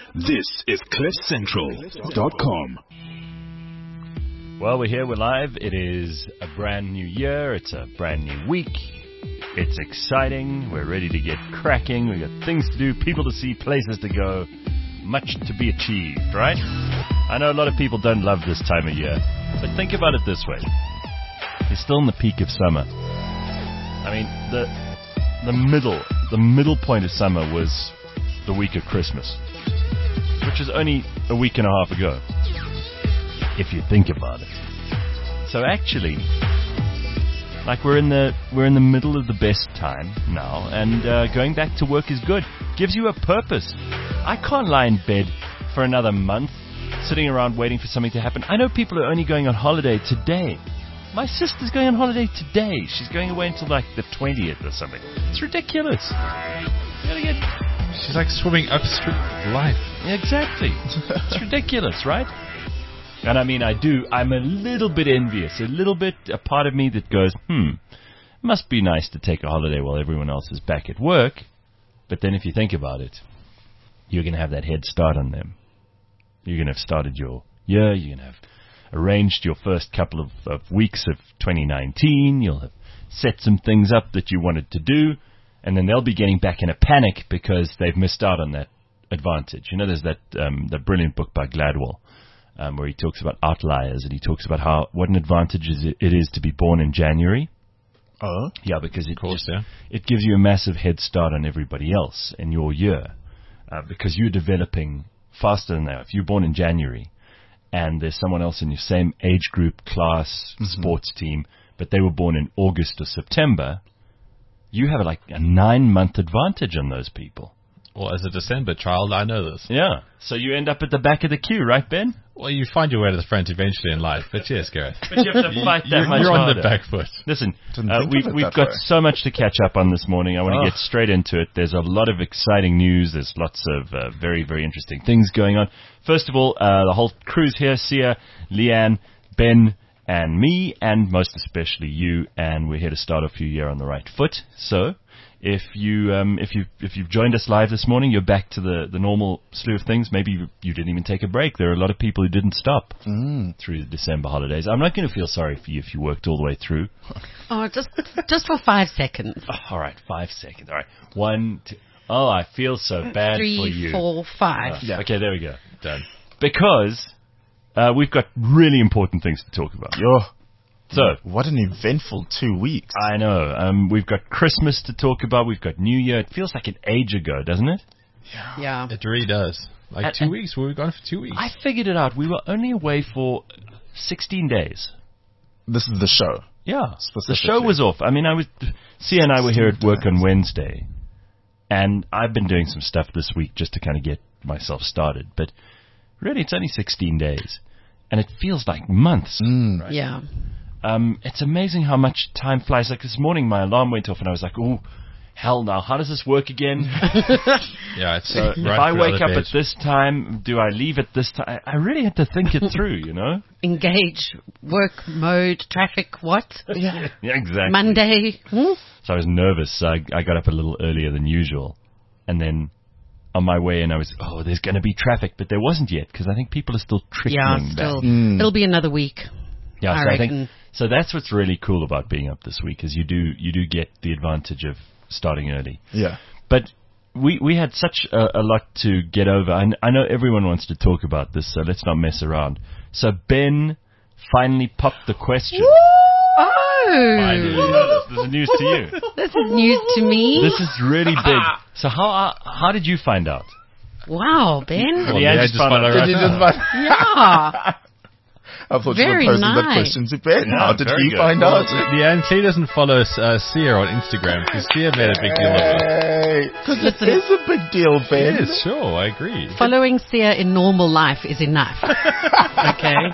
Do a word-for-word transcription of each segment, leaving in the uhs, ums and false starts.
This is cliff central dot com. Well, we're here, we're live. It is a brand new year. It's a brand new week. It's exciting. We're ready to get cracking. We've got things to do, people to see, places to go. Much to be achieved, right? I know a lot of people don't love this time of year, but think about it this way. You're still in the peak of summer. I mean, the the middle, the middle point of summer was the week of Christmas, which is only a week and a half ago, if you think about it. So actually, like we're in the we're in the middle of the best time now, and uh, going back to work is good. Gives you a purpose. I can't lie in bed for another month, sitting around waiting for something to happen. I know people are only going on holiday today. My sister's going on holiday today. She's going away until like the twentieth or something. It's ridiculous. You gotta get... She's like swimming upstream of life. Exactly. It's ridiculous, right? And I mean, I do, I'm a little bit envious, a little bit, a part of me that goes, hmm, must be nice to take a holiday while everyone else is back at work. But then if you think about it, you're going to have that head start on them. You're going to have started your year, you're going to have arranged your first couple of, of weeks of twenty nineteen, you'll have set some things up that you wanted to do, and then they'll be getting back in a panic because they've missed out on that advantage. You know, there's that, um, that brilliant book by Gladwell. Um, where he talks about outliers, and he talks about how what an advantage is it, it is to be born in January. Oh, yeah, because it of course, just, yeah. it gives you a massive head start on everybody else in your year, uh, because you're developing faster than that. If you're born in January, and there's someone else in your same age group, class, mm-hmm. sports team, but they were born in August or September, you have like a nine-month advantage on those people. Well, as a December child, I know this. Yeah. So you end up at the back of the queue, right, Ben? Well, you find your way to the front eventually in life. But yes, Gareth. But you have to fight that you're, much You're on harder. the back foot. Listen, uh, we've, we've got way. so much to catch up on this morning. I want to oh. get straight into it. There's a lot of exciting news. There's lots of uh, very, very interesting things going on. First of all, uh, the whole crew's here. Sia, Leanne, Ben, and me, and most especially you. And we're here to start off your year on the right foot. So... If you um, if you if you've joined us live this morning, you're back to the, the normal slew of things. Maybe you, you didn't even take a break. There are a lot of people who didn't stop mm. through the December holidays. I'm not going to feel sorry for you if you worked all the way through. Oh, just just for five seconds. Oh, all right, five seconds. All right, one, two. Oh, I feel so bad Three, for you. Three, four, five. Oh, yeah. Okay, there we go. Done. Because uh, we've got really important things to talk about. Yo. So, what an eventful two weeks. I know. Um, we've got Christmas to talk about. We've got New Year. It feels like an age ago, doesn't it? Yeah. yeah. It really does. Like and, two and weeks. We were gone for two weeks. I figured it out. We were only away for sixteen days. This is the show. Yeah. The show was off. I mean, I was. Sia and I were here at work on Wednesday. And I've been doing some stuff this week just to kind of get myself started. But really, it's only sixteen days. And it feels like months. Mm. Right? Yeah. Um, it's amazing how much time flies. Like this morning, my alarm went off, and I was like, "Oh, hell! Now, how does this work again?" yeah, it's so right if I wake up page. at this time, do I leave at this time? I really had to think it through, you know. Engage, work mode, traffic. What? Yeah, yeah exactly. Monday. Hmm? So I was nervous. So I, I got up a little earlier than usual, and then on my way in, I was, "Oh, there's going to be traffic," but there wasn't yet because I think people are still trickling yeah, still. back. Mm. It'll be another week. Yeah, I so reckon. I think. So that's what's really cool about being up this week is you do you do get the advantage of starting early. Yeah. But we we had such a, a lot to get over. I, I know everyone wants to talk about this, so let's not mess around. So Ben finally popped the question. Oh! Finally. This, this is news to you. This is news to me. This is really big. So how uh, how did you find out? Wow, Ben. Well, yeah, just found out. Did you just find Yeah. I thought very you were posing nice. that question to Ben. Yeah, How did he good. find well, out? Yeah, and Clay doesn't follow uh, Sia on Instagram because Sia made a big deal of it. Because it is a big deal, Ben. It is, sure, I agree. Following Sia in normal life is enough. Okay.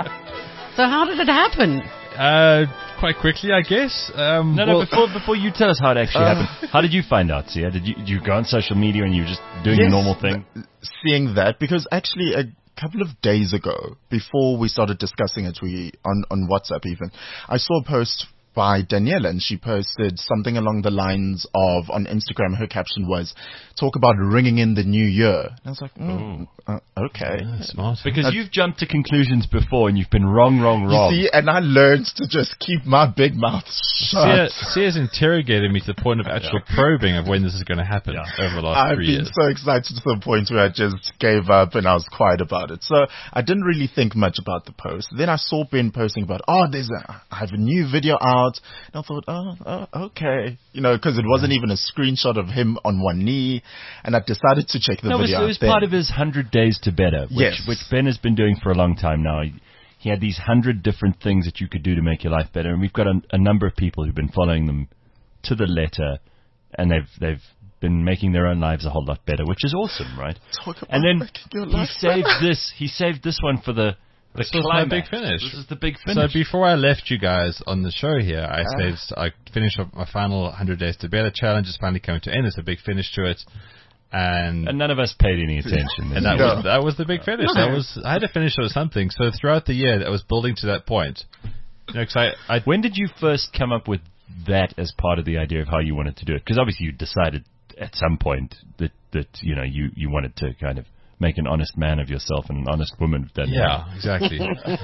So how did it happen? Uh, quite quickly, I guess. Um, No, no. well, Before before you tell us how it actually Uh, happened, how did you find out, Sia? Did you did you go on social media and you were just doing Yes, the normal thing? th- seeing that, because actually a couple of days ago, before we started discussing it, we on, on WhatsApp even, I saw a post by Daniela, and she posted something along the lines of, on Instagram, her caption was, talk about ringing in the new year. And I was like, mm, uh, okay. Yeah, smart. Because Uh, you've jumped to conclusions before and you've been wrong, wrong, wrong. You see, and I learned to just keep my big mouth Sia, shut. Sia's interrogated me to the point of actual probing of when this is going to happen Yeah. over the last I've three been years. so excited to the point where I just gave up and I was quiet about it. So I didn't really think much about the post. Then I saw Ben posting about, oh, there's a, I have a new video out. And I thought, oh, oh okay. You know, because it wasn't even a screenshot of him on one knee. And I decided to check the No, it was, video it out was then. part of his one hundred Days to Better, which, Yes. which Ben has been doing for a long time now. He, he had these one hundred different things that you could do to make your life better, and we've got a, a number of people who've been following them to the letter, and they've they've been making their own lives a whole lot better, which is awesome, right? Talk about And then making your he life saved better. this. He saved this one for the the This was my climax. big finish. This is the big So finish. before I left you guys on the show here, I Ah. said I finished up my final one hundred Days to Better challenge. It's finally coming to end. It's a big finish to it. And and none of us paid any attention. And that No. was that was the big finish. That was I had to finish it with something. So throughout the year, I was building to that point. You know, 'cause I, I When did you first come up with that as part of the idea of how you wanted to do it? Because obviously you decided at some point that that you know you, you wanted to kind of make an honest man of yourself and an honest woman of that. yeah, exactly.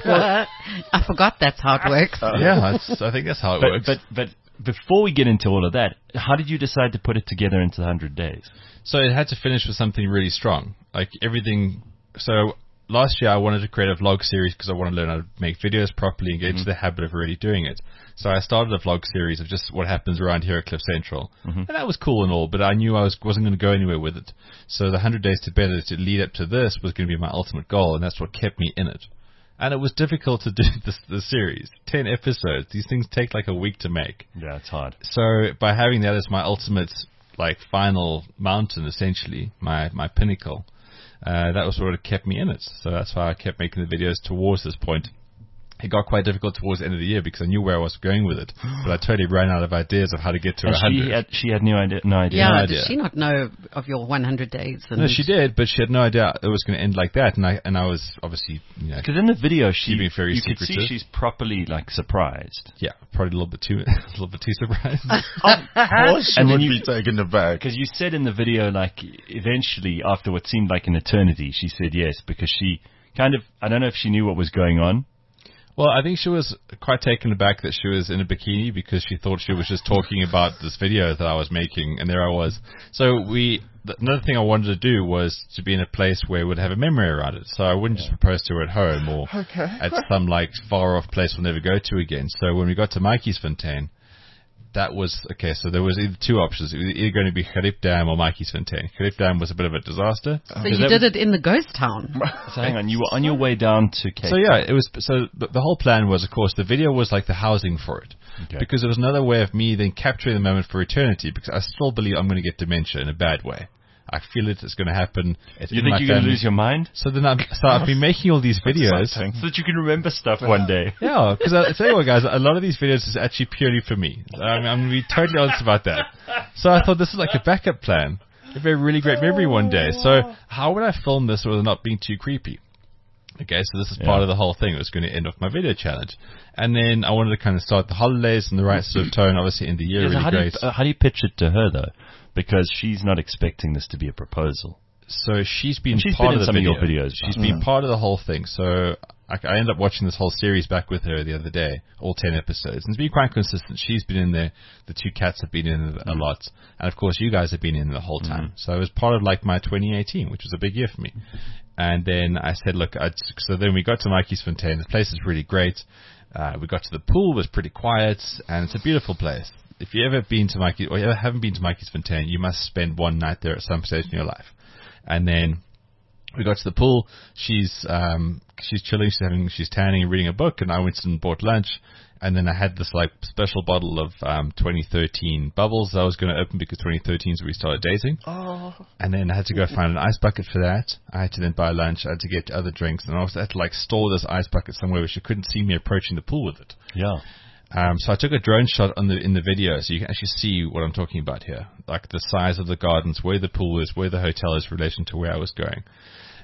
I forgot that's how it works. yeah, that's, I think that's how it But, works. but but before we get into all of that, how did you decide to put it together into the hundred days? So it had to finish with something really strong. Like everything. So last year I wanted to create a vlog series because I want to learn how to make videos properly and get into the habit of really doing it. So I started a vlog series of just what happens around here at Cliff Central. And that was cool and all, but I knew I was, wasn't going to go anywhere with it. So the one hundred Days to Better to lead up to this was going to be my ultimate goal, and that's what kept me in it. And it was difficult to do this, the series. Ten episodes. These things take like a week to make. Yeah, it's hard. So by having that as my ultimate, like, final mountain, essentially, my, my pinnacle, uh, that was what kept me in it. So that's why I kept making the videos towards this point. It got quite difficult towards the end of the year because I knew where I was going with it, but I totally ran out of ideas of how to get to And one hundred. she had she had no idea. No idea. Yeah, no did idea. she not know of your one hundred days? And No, she did, but she had no idea it was going to end like that, and I and I was obviously, you know, Because in the video, she Keeping very you could see secretive. she's properly like surprised. yeah, probably a little bit too, a little bit too surprised. Of course she And then would you- be taken aback. Because you said in the video, like, eventually, after what seemed like an eternity, she said yes, because she kind of, I don't know if she knew what was going on. Well, I think she was quite taken aback that she was in a bikini because she thought she was just talking about this video that I was making, and there I was. So we, th- another thing I wanted to do was to be in a place where it would have a memory around it. So I wouldn't just propose to her at home or Okay. at some like far off place we'll never go to again. So when we got to Mikey's Fontaine, that was, okay, so there was either two options. It was either going to be Gerib Dam or Mikey's Fontaine. Gerib Dam was a bit of a disaster. So Because you that did it in the ghost town. So hang on, you were on your way down to Cape. So yeah, it was. So the, the whole plan was, of course, the video was like the housing for it, Okay. because it was another way of me then capturing the moment for eternity. Because I still believe I'm going to get dementia in a bad way. I feel it. It's going to happen. It's You in think my you're going to family. lose your mind? So then I'm, so I've been making all these videos. Exciting. So that you can remember stuff one day. Yeah, because I tell you what, guys, a lot of these videos is actually purely for me. I mean, I'm going to be totally honest about that. So I thought this is like a backup plan. It'd be a really great memory one day. So how would I film this without not being too creepy? Okay, so this is part Yeah. of the whole thing. It was going to end off my video challenge. And then I wanted to kind of start the holidays in the right sort of tone, obviously in the year, Yeah, so really how, do you, great. uh, how do you pitch it to her, though? Because she's not expecting this to be a proposal. So she's been And she's part been in of the some of video. your videos, She's right? been part of the whole thing. So I, I ended up watching this whole series back with her the other day, all ten episodes. And it's been quite consistent. She's been in there. The two cats have been in it a lot. And of course, you guys have been in the whole time. So it was part of like my twenty eighteen, which was a big year for me. And then I said, look, I'd, so then we got to Mikey's Fontaine. The place is really great. Uh, we got to the pool. It was pretty quiet. And it's a beautiful place. If you ever been to Mikey, or you ever haven't been to Mikey's Fontaine, you must spend one night there at some stage in your life. And then we got to the pool. She's um, she's chilling. She's having she's tanning and reading a book. And I went and bought lunch. And then I had this like special bottle of um, twenty thirteen bubbles that I was going to open because twenty thirteen is when we started dating. Oh. And then I had to go find an ice bucket for that. I had to then buy lunch. I had to get other drinks, and I also had to like store this ice bucket somewhere where she couldn't see me approaching the pool with it. Yeah. Um, so I took a drone shot on the in the video, so you can actually see what I'm talking about here, like the size of the gardens, where the pool is, where the hotel is in relation to where I was going.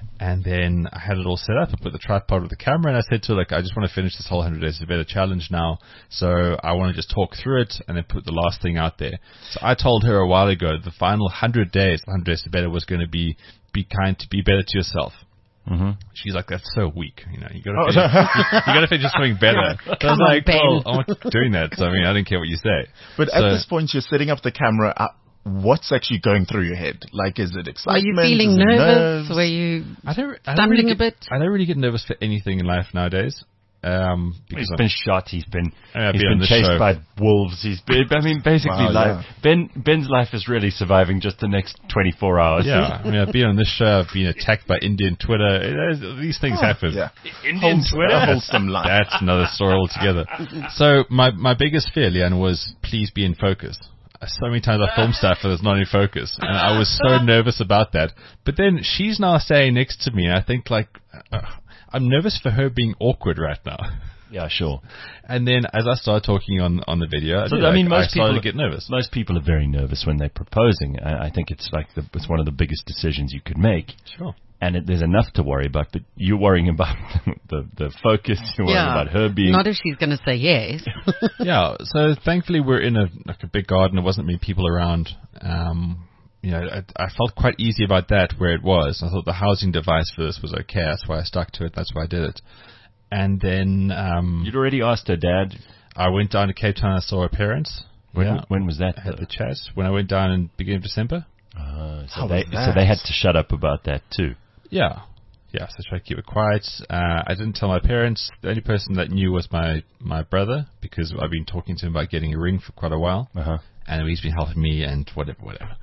And then I had it all set up. I put the tripod with the camera, and I said to her, like, I just want to finish this whole one hundred Days to Better challenge now. So I want to just talk through it and then put the last thing out there. So I told her a while ago the final one hundred days, one hundred Days to Better was going to be be kind, to be better to yourself. Mm-hmm. She's like, that's so weak. You know, you got to Oh, finish, you, you got to finish something better. So I Come was on, like, Ben. well, I'm not doing that. So I mean, I don't care what you say. But So- at this point, you're setting up the camera. Uh, what's actually going through your head? Like, is it Were excitement? you feeling Is it nervous? nerves? Were you I don't, I don't stumbling really a get, bit? I don't really get nervous for anything in life nowadays. Um, because He's I'm- been shot. He's been Yeah, he's been on been this chased show. by wolves. He's been. I mean, basically, Wow, life. Ben Ben's life is really surviving just the next twenty-four hours. Yeah, I mean, I've been on this show. I've been attacked by Indian Twitter. It- it- These things happen. Yeah. Indian Wholesome- Twitter. a wholesome life. That's another story altogether. So my my biggest fear, Leanne, was please be in focus. So many times I film stuff and it's not in focus, and I was so nervous about that. But then she's now staying next to me, and I think like uh, I'm nervous for her being awkward right now. Yeah, sure. And then as I started talking on on the video, So, I, I mean, I most started people to get nervous. Most people are very nervous when they're proposing. I, I think it's like the, it's one of the biggest decisions you could make. Sure. And it, there's enough to worry about, but you're worrying about the the focus. You're worrying yeah. about her being. Not if she's going to say yes. Yeah, so thankfully we're in a like a big garden. There wasn't many people around. Um, you know, I, I felt quite easy about that where it was. I thought the housing device for this was okay. That's why I stuck to it. That's why I did it. And then um, You'd already asked her dad. I went down to Cape Town. I saw her parents. When Yeah. when was that? I had the chat when I went down in beginning of December. Uh, so How they was so that? they had to shut up about that too. Yeah. Yeah, so I tried to keep it quiet. Uh, I didn't tell my parents. The only person that knew was my, my brother, because I've been talking to him about getting a ring for quite a while. Uh-huh. And he's been helping me and whatever, whatever.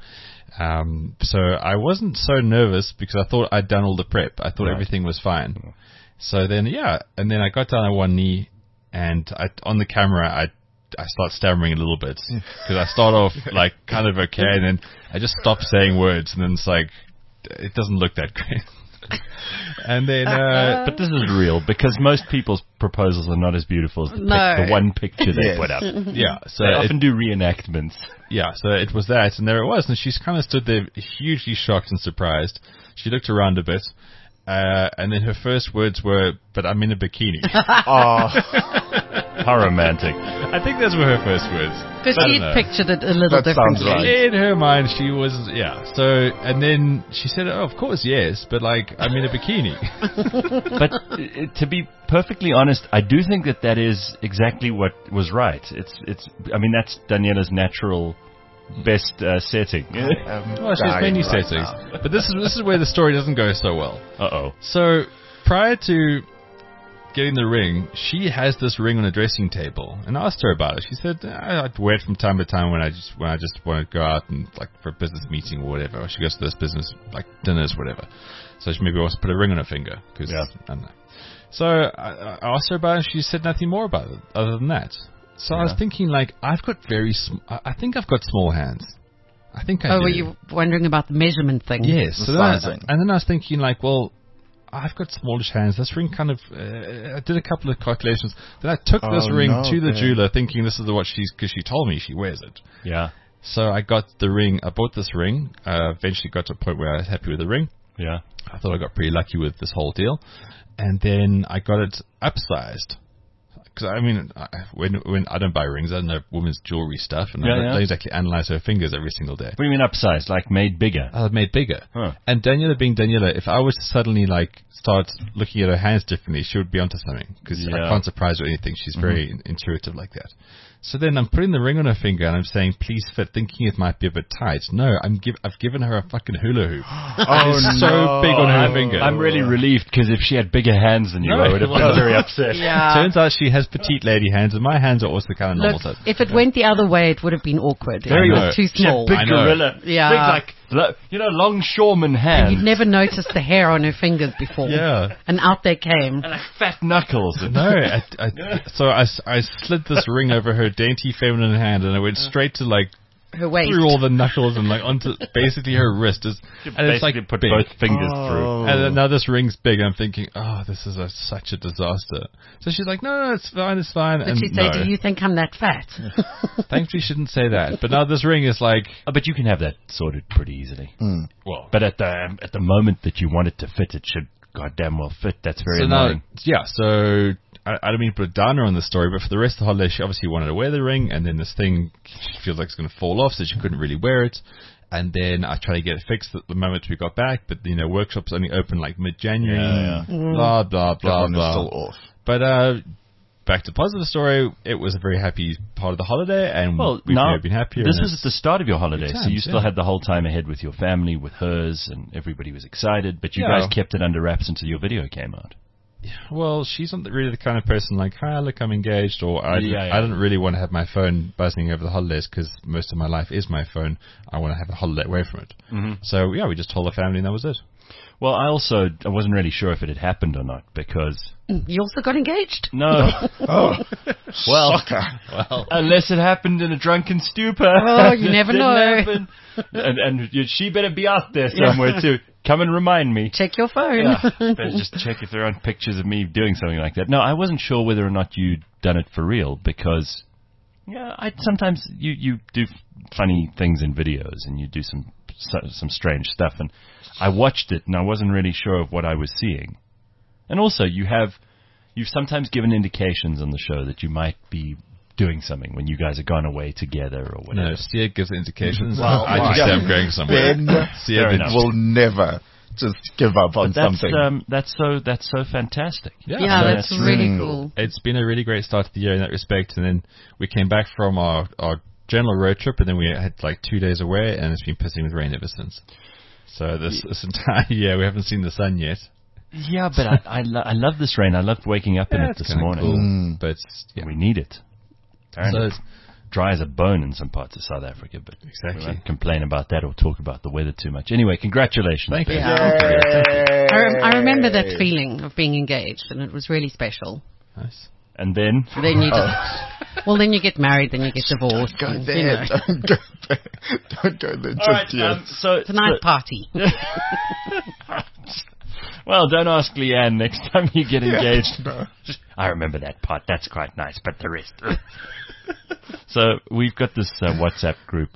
Um, so I wasn't so nervous because I thought I'd done all the prep. I thought Right. everything was fine. So then, yeah, and then I got down on one knee, and I, on the camera, I I start stammering a little bit because I start off like kind of okay, and then I just stop saying words, and then it's like it doesn't look that great. And then, uh, But this is real because most people's proposals are not as beautiful as the, No. pic, the one picture they Yes. put up. yeah, so They it, often do reenactments. yeah, so it was that, and there it was, and she's kind of stood there hugely shocked and surprised. She looked around a bit, uh, and then her first words were, "But I'm in a bikini." How romantic. I think those were her first words. Because I don't she know. pictured it a little That sounds differently. right. In her mind, she was, yeah. So, and then she said, "Oh, of course, yes, but like, I'm in a bikini." But uh, to be perfectly honest, I do think that that is exactly what was right. It's, it's. I mean, that's Daniela's natural best uh, setting. Um, Well, she has dying many right settings, now. but this is this is where the story doesn't go so well. Uh oh. So, prior to getting the ring, she has this ring on a dressing table, and I asked her about it. She said, I- "I'd wear it from time to time when I just when I just want to go out and like for a business meeting or whatever. Or she goes to this business like dinners, whatever. So she maybe wants to put a ring on her finger because Yeah. I don't know." So I, I asked her about it. She said nothing more about it other than that. So I was Yeah. thinking, like, I've got very, sm- I I think I've got small hands. I think I Oh, do. were you wondering about the measurement thing? Yes. The So then I, sizing. and then I was thinking, like, well, I've got smallish hands. This ring kind of, uh, I did a couple of calculations. Then I took this Oh, ring no, to the Ben. jeweler thinking this is the what she's, because she told me she wears it. Yeah. So I got the ring, I bought this ring, uh, eventually got to a point where I was happy with the ring. Yeah. I thought I got pretty lucky with this whole deal. And then I got it upsized. Because, I mean, I, when when I don't buy rings, I don't know women's jewelry stuff, and Yeah, I don't, yeah. don't exactly analyze her fingers every single day. What do you mean upsized? Like made bigger? I had made bigger. Huh. And Daniela being Daniela, if I was to suddenly like start looking at her hands differently, she would be onto something because Yeah. I can't surprise her or anything. She's very in- intuitive like that. So then I'm putting the ring on her finger and I'm saying, "Please fit," thinking it might be a bit tight. No, I'm give, I've given her a fucking hula hoop. Oh, It's so big on her I'm, finger. I'm really relieved because if she had bigger hands than you, No, I would have been well- very upset. Yeah. Turns out she has petite lady hands, and my hands are also kind of normal Look, size. if it went the other way, it would have been awkward. Very it awkward. was too She had small. big I know. gorilla. Yeah. Big like, lo- you know, longshoreman hands. And you'd never noticed the hair on her fingers before. Yeah. And out they came. And like fat knuckles. No, I, I, so I, s- I slid this ring over her dainty feminine hand, and I went straight to like Her waist. through all the knuckles and like onto basically her wrist. Is, You and it's like basically put big. both fingers Oh. through. And then now this ring's big. I'm thinking, oh, this is a, such a disaster. So she's like, no, no, it's fine, it's fine. Did and she say, no, do you think I'm that fat? thankfully she shouldn't say that. But now this ring is like, Oh, but you can have that sorted pretty easily. well, But at the um, at the moment that you want it to fit, it should goddamn well fit. That's very so annoying. now, yeah, so I, I don't mean to put a downer on the story, but for the rest of the holiday, she obviously wanted to wear the ring, and then this thing feels like it's going to fall off, so she couldn't really wear it. And then I tried to get it fixed at the moment we got back, but, you know, workshops only open like mid-January. Yeah, Blah, blah, blah, Everyone is blah. still off. But uh, back to the positive story, it was a very happy part of the holiday, and Well, we've now never been happier. this and was at the start of your holiday, Good so you times, still yeah. had the whole time ahead with your family, with hers, and everybody was excited. But you Yeah. guys kept it under wraps until your video came out. Well, she's not really the kind of person like, hi, look, I'm engaged, or I, Yeah, yeah. I don't really want to have my phone buzzing over the holidays because most of my life is my phone. I want to have a holiday away from it. Mm-hmm. So, yeah, we just told the family and that was it. Well, I also I wasn't really sure if it had happened or not because You also got engaged? no, Oh, well, shocker. well, unless it happened in a drunken stupor. Oh, you never Didn't know. happen. and and you, she better be out there somewhere too. Come and remind me. Check your phone. Yeah, better just check if there aren't pictures of me doing something like that. No, I wasn't sure whether or not you'd done it for real because, yeah, I sometimes you you do funny things in videos and you do some some strange stuff, and I watched it and I wasn't really sure of what I was seeing. And also, you have you've sometimes given indications on the show that you might be doing something when you guys are gone away together or whatever. No, Sia gives indications. Well, I just well, say I'm going somewhere. Ben Sia Fair did- enough. will never just give up on But that's something. um, that's so that's so fantastic. Yeah, Yeah, so that's that's really really cool. it's been a really great start to the year in that respect. And then we came back from our, our general road trip, and then we had like two days away, and it's been pissing with rain ever since. So this, this entire year, we haven't seen the sun yet. Yeah, but I I, lo- I love this rain. I loved waking up in Yeah, it it's this kinda morning. cool, Mm. but yeah, We need it. Apparently So it's dry as a bone in some parts of South Africa, but Exactly. we won't complain about that or talk about the weather too much. Anyway, congratulations. thank you. Yeah. I, rem- I remember that feeling of being engaged, and it was really special. Nice. And then, Then you just, well, then you get married, then you get divorced. Go and, you there. know, Don't go there. Don't go there all right, just yet. um, so it's a nice so- party. well, don't ask Leanne next time you get engaged. No. I remember that part. That's quite nice, but the rest. So we've got this uh, WhatsApp group,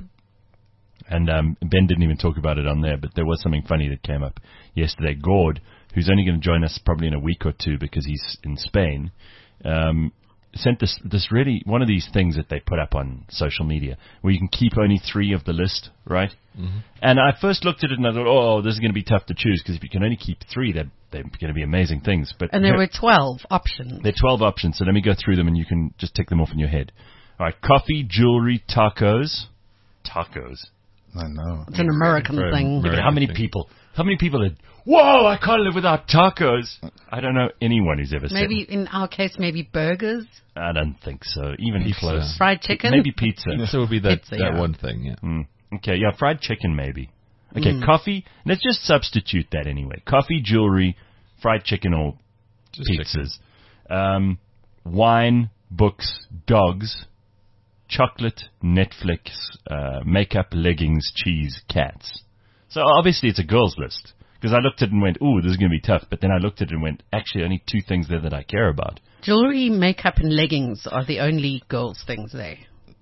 and um, Ben didn't even talk about it on there, but there was something funny that came up yesterday. Gord, who's only going to join us probably in a week or two because he's in Spain, um, sent this this really one of these things that they put up on social media where you can keep only three of the list, right? Mm-hmm. And I first looked at it and I thought, oh, this is going to be tough to choose because if you can only keep three, they're, they're going to be amazing things. But And there were twelve options. there are twelve options, so let me go through them and you can just tick them off in your head. All right, coffee, jewelry, tacos. Tacos. I know. It's an American Very thing. American. But how many thing. people, how many people are, whoa, I can't live without tacos. I don't know anyone who's ever Maybe, said in our case, maybe burgers, I don't think so. Even Pizza. close. fried chicken. Maybe pizza. So it would be that, Pizza, that yeah. one thing, yeah. Mm. Okay, yeah, fried chicken maybe. Okay, coffee. Let's just substitute that anyway. Coffee, jewelry, fried chicken, or Just pizzas. Um, wine, books, dogs, chocolate, Netflix, uh, makeup, leggings, cheese, cats. So obviously it's a girls list. Because I looked at it and went, ooh, this is going to be tough. But then I looked at it and went, actually only two things there that I care about. Jewelry, makeup, and leggings are the only girls' things there.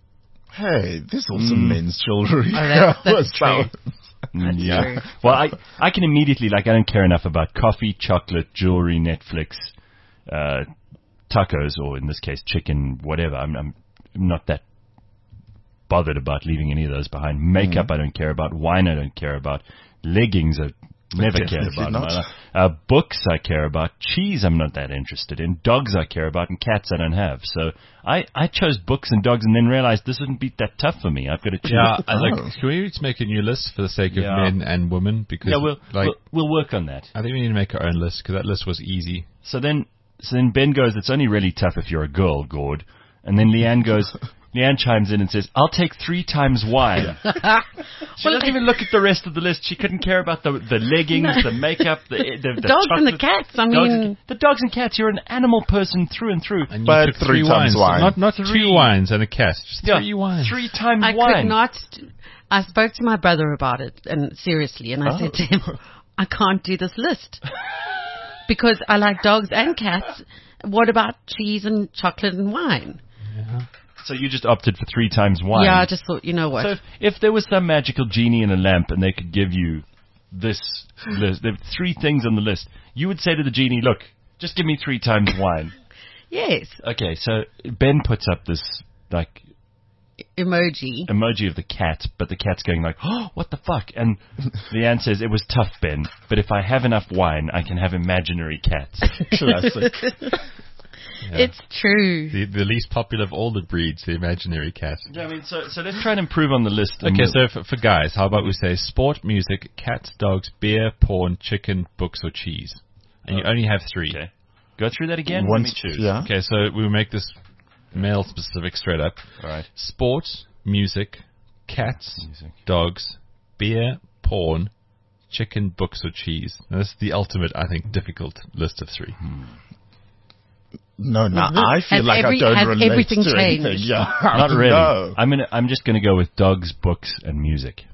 Hey, there's also men's jewelry. Oh, that's- that's What's true. that? Mm, That's yeah. true. Well, I I can immediately, like, I don't care enough about coffee, chocolate, jewelry, Netflix, uh, tacos, or in this case, chicken, whatever. I'm, I'm not that bothered about leaving any of those behind. Makeup, I don't care about. Wine, I don't care about. Leggings, I never cared Definitely about. in not. my life. Uh, books, I care about. Cheese, I'm not that interested in. Dogs, I care about. And cats, I don't have. So I, I chose books and dogs and then realized this wouldn't be that tough for me. I've got to choose. Yeah, I Oh. like. Can we just make a new list for the sake of Yeah. men and women? Because Yeah, we'll, like, we'll, we'll work on that. I think we need to make our own list because that list was easy. So then, so then Ben goes, it's only really tough if you're a girl, Gord. And then Leanne goes, Leanne chimes in and says, I'll take three times wine. She Well, doesn't even look at the rest of the list. She couldn't care about the the leggings, No. the makeup, the, the, the dogs and the chocolate. cats. I Dogs mean, and, the dogs and cats. You're an animal person through and through. And you But took three three times wines. wine. Not, not three Three. wines and a cat. Just Yeah, three wines. Three times I wine. could not. I spoke to my brother about it, and seriously, and I Oh. said to him, I can't do this list because I like dogs and cats. What about cheese and chocolate and wine? So you just opted for three times wine. Yeah, I just thought, you know what? So if, if there was some magical genie in a lamp and they could give you this list, there were three things on the list, you would say to the genie, look, just give me three times wine. Yes, Okay, so Ben puts up this, like, emoji. emoji of the cat, but the cat's going like, oh, what the fuck? And Leanne says, it was tough, Ben, but if I have enough wine, I can have imaginary cats. Classic. It's true. The, the least popular of all the breeds, the imaginary cat. Yeah, I mean, so so let's try and improve on the list. and Okay, we'll- so for, for guys, how about we say sport, music, cats, dogs, beer, porn, chicken, books, or cheese? And you only have three. Okay. Go through that again. Once, Let me choose. yeah. Okay, so we make this male specific straight up. All right. Sport, music, cats, Music. dogs, beer, porn, chicken, books, or cheese. Now, this is the ultimate, I think, difficult list of three. No, no, I feel Has like every- I don't has relate everything to anything. changed? Yeah, Not really. No. I'm gonna. I'm just gonna go with dogs, books, and music.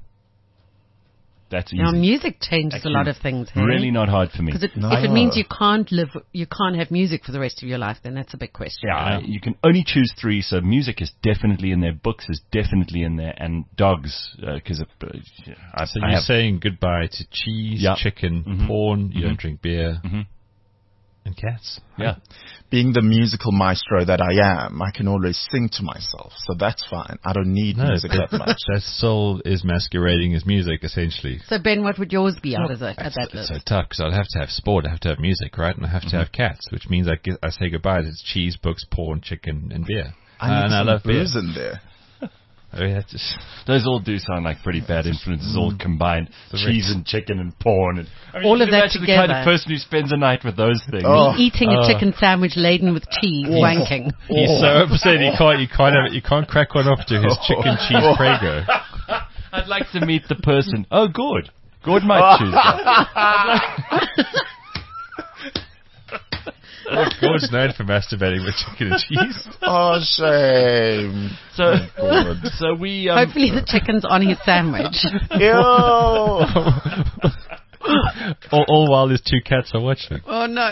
That's easy. Now, music changes Actually, a lot of things. Hey? Really not hard for me. Because No. if it means you can't live, you can't have music for the rest of your life, then that's a big question. Yeah, I- you can only choose three. So music is definitely in there. Books is definitely in there, and dogs because uh, uh, I, So I you're have. saying goodbye to cheese, Yeah. chicken, Mhm. porn, you Mhm. don't drink beer, Mhm. and cats. Yeah. Being the musical maestro that I am, I can always sing to myself, so that's fine. I don't need No, music but that much. that still is masquerading as music, essentially. So, Ben, what would yours be out of that, at It's, that it's list? so tough because I'd have to have sport, I have to have music, right? And I have to have cats, which means I, get, I say goodbye to cheese, books, porn, chicken, and beer. I need and I some love beer. booze in there. Oh, yeah, just, Those all do sound like pretty bad influences, all combined. The Cheese rich- and chicken and porn. And, I mean, All you of can that imagine the kind of together. person who spends a night with those things. Oh. Eating uh, a chicken sandwich laden with cheese, wanking. he's so upset he can't, you can't, have, you can't crack one up to his chicken cheese Prego. I'd like to meet the person. Oh, good. Good might choose that. Gord's known for masturbating with chicken and cheese. Oh, shame. So, God. so we. Um, Hopefully the chicken's on his sandwich. Ew. all, all while his two cats are watching. Oh, no.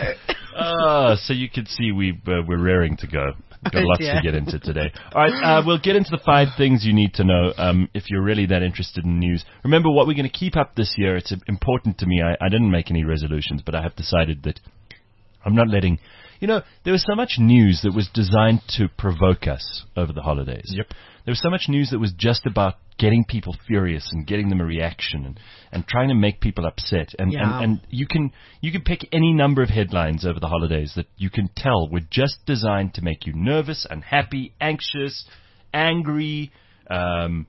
Ah, so you can see we uh, we're raring to go. We've got Oh, lots dear. to get into today. All right, uh, we'll get into the five things you need to know um, if you're really that interested in news. Remember, what we're going to keep up this year, it's important to me. I, I didn't make any resolutions, but I have decided that I'm not letting... You know, there was so much news that was designed to provoke us over the holidays. Yep. There was so much news that was just about getting people furious and getting them a reaction and, and trying to make people upset. And, Yeah. and, and you can you can pick any number of headlines over the holidays that you can tell were just designed to make you nervous, unhappy, anxious, angry, um,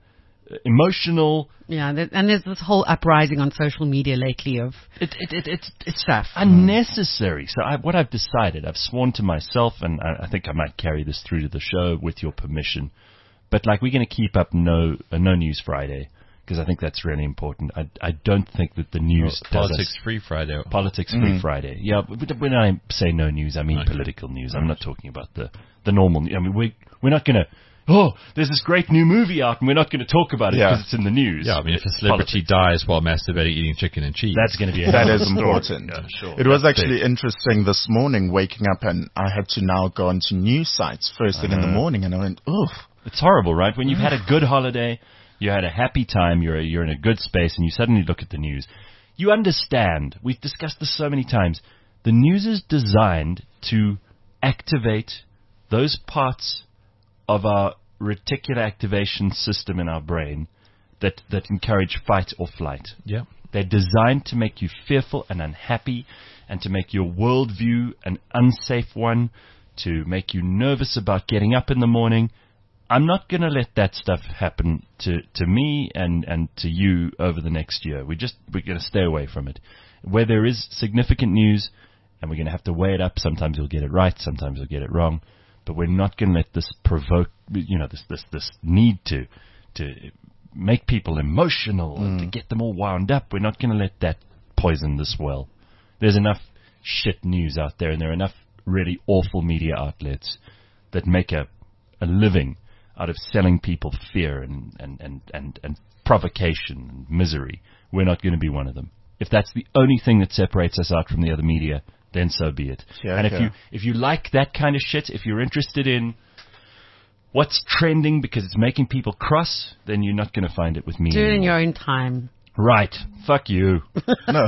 emotional. Yeah, there- and there's this whole uprising on social media lately of It, it, it, it's it's stuff. unnecessary. So I, what I've decided, I've sworn to myself, and I, I think I might carry this through to the show with your permission. But like, we're going to keep up no uh, no news Friday because I think that's really important. I I don't think that the news Well, does Politics us- Free Friday. Politics Free Friday. Yeah, but when I say no news, I mean Okay. political news. I'm not talking about the the normal. I mean, we we're not going to. Oh, there's this great new movie out, and we're not going to talk about it Yeah. because it's in the news. Yeah, I mean, if a It's celebrity politics. dies while masturbating eating chicken and cheese. That's going to be a That hell of is a story. important. Yeah, sure. It was That's actually big. interesting this morning waking up and I had to now go onto news sites first thing in the Uh-huh. morning and I went, oof. It's horrible, right? When you've had a good holiday, you had a happy time, you're you're in a good space, and you suddenly look at the news. You understand. We've discussed this so many times. The news is designed to activate those parts of our reticular activation system in our brain that, that encourage fight or flight. Yeah. They're designed to make you fearful and unhappy and to make your worldview an unsafe one, to make you nervous about getting up in the morning. I'm not going to let that stuff happen to, to me and, and to you over the next year. We just, we're going to stay away from it. Where there is significant news, and we're going to have to weigh it up, sometimes you'll get it right, sometimes you'll get it wrong. but we're not going to let this provoke, you know, this this this need to to make people emotional Mm. and to get them all wound up. We're not going to let that poison this well. There's enough shit news out there, and there are enough really awful media outlets that make a a living out of selling people fear and and and and, and provocation and misery. We're not going to be one of them. If that's the only thing that separates us out from the other media, then so be it. Yeah, and if yeah. you if you like that kind of shit, if you're interested in what's trending because it's making people cross, then you're not going to find it with me Do it in anymore. your own time. Right. Fuck you. No.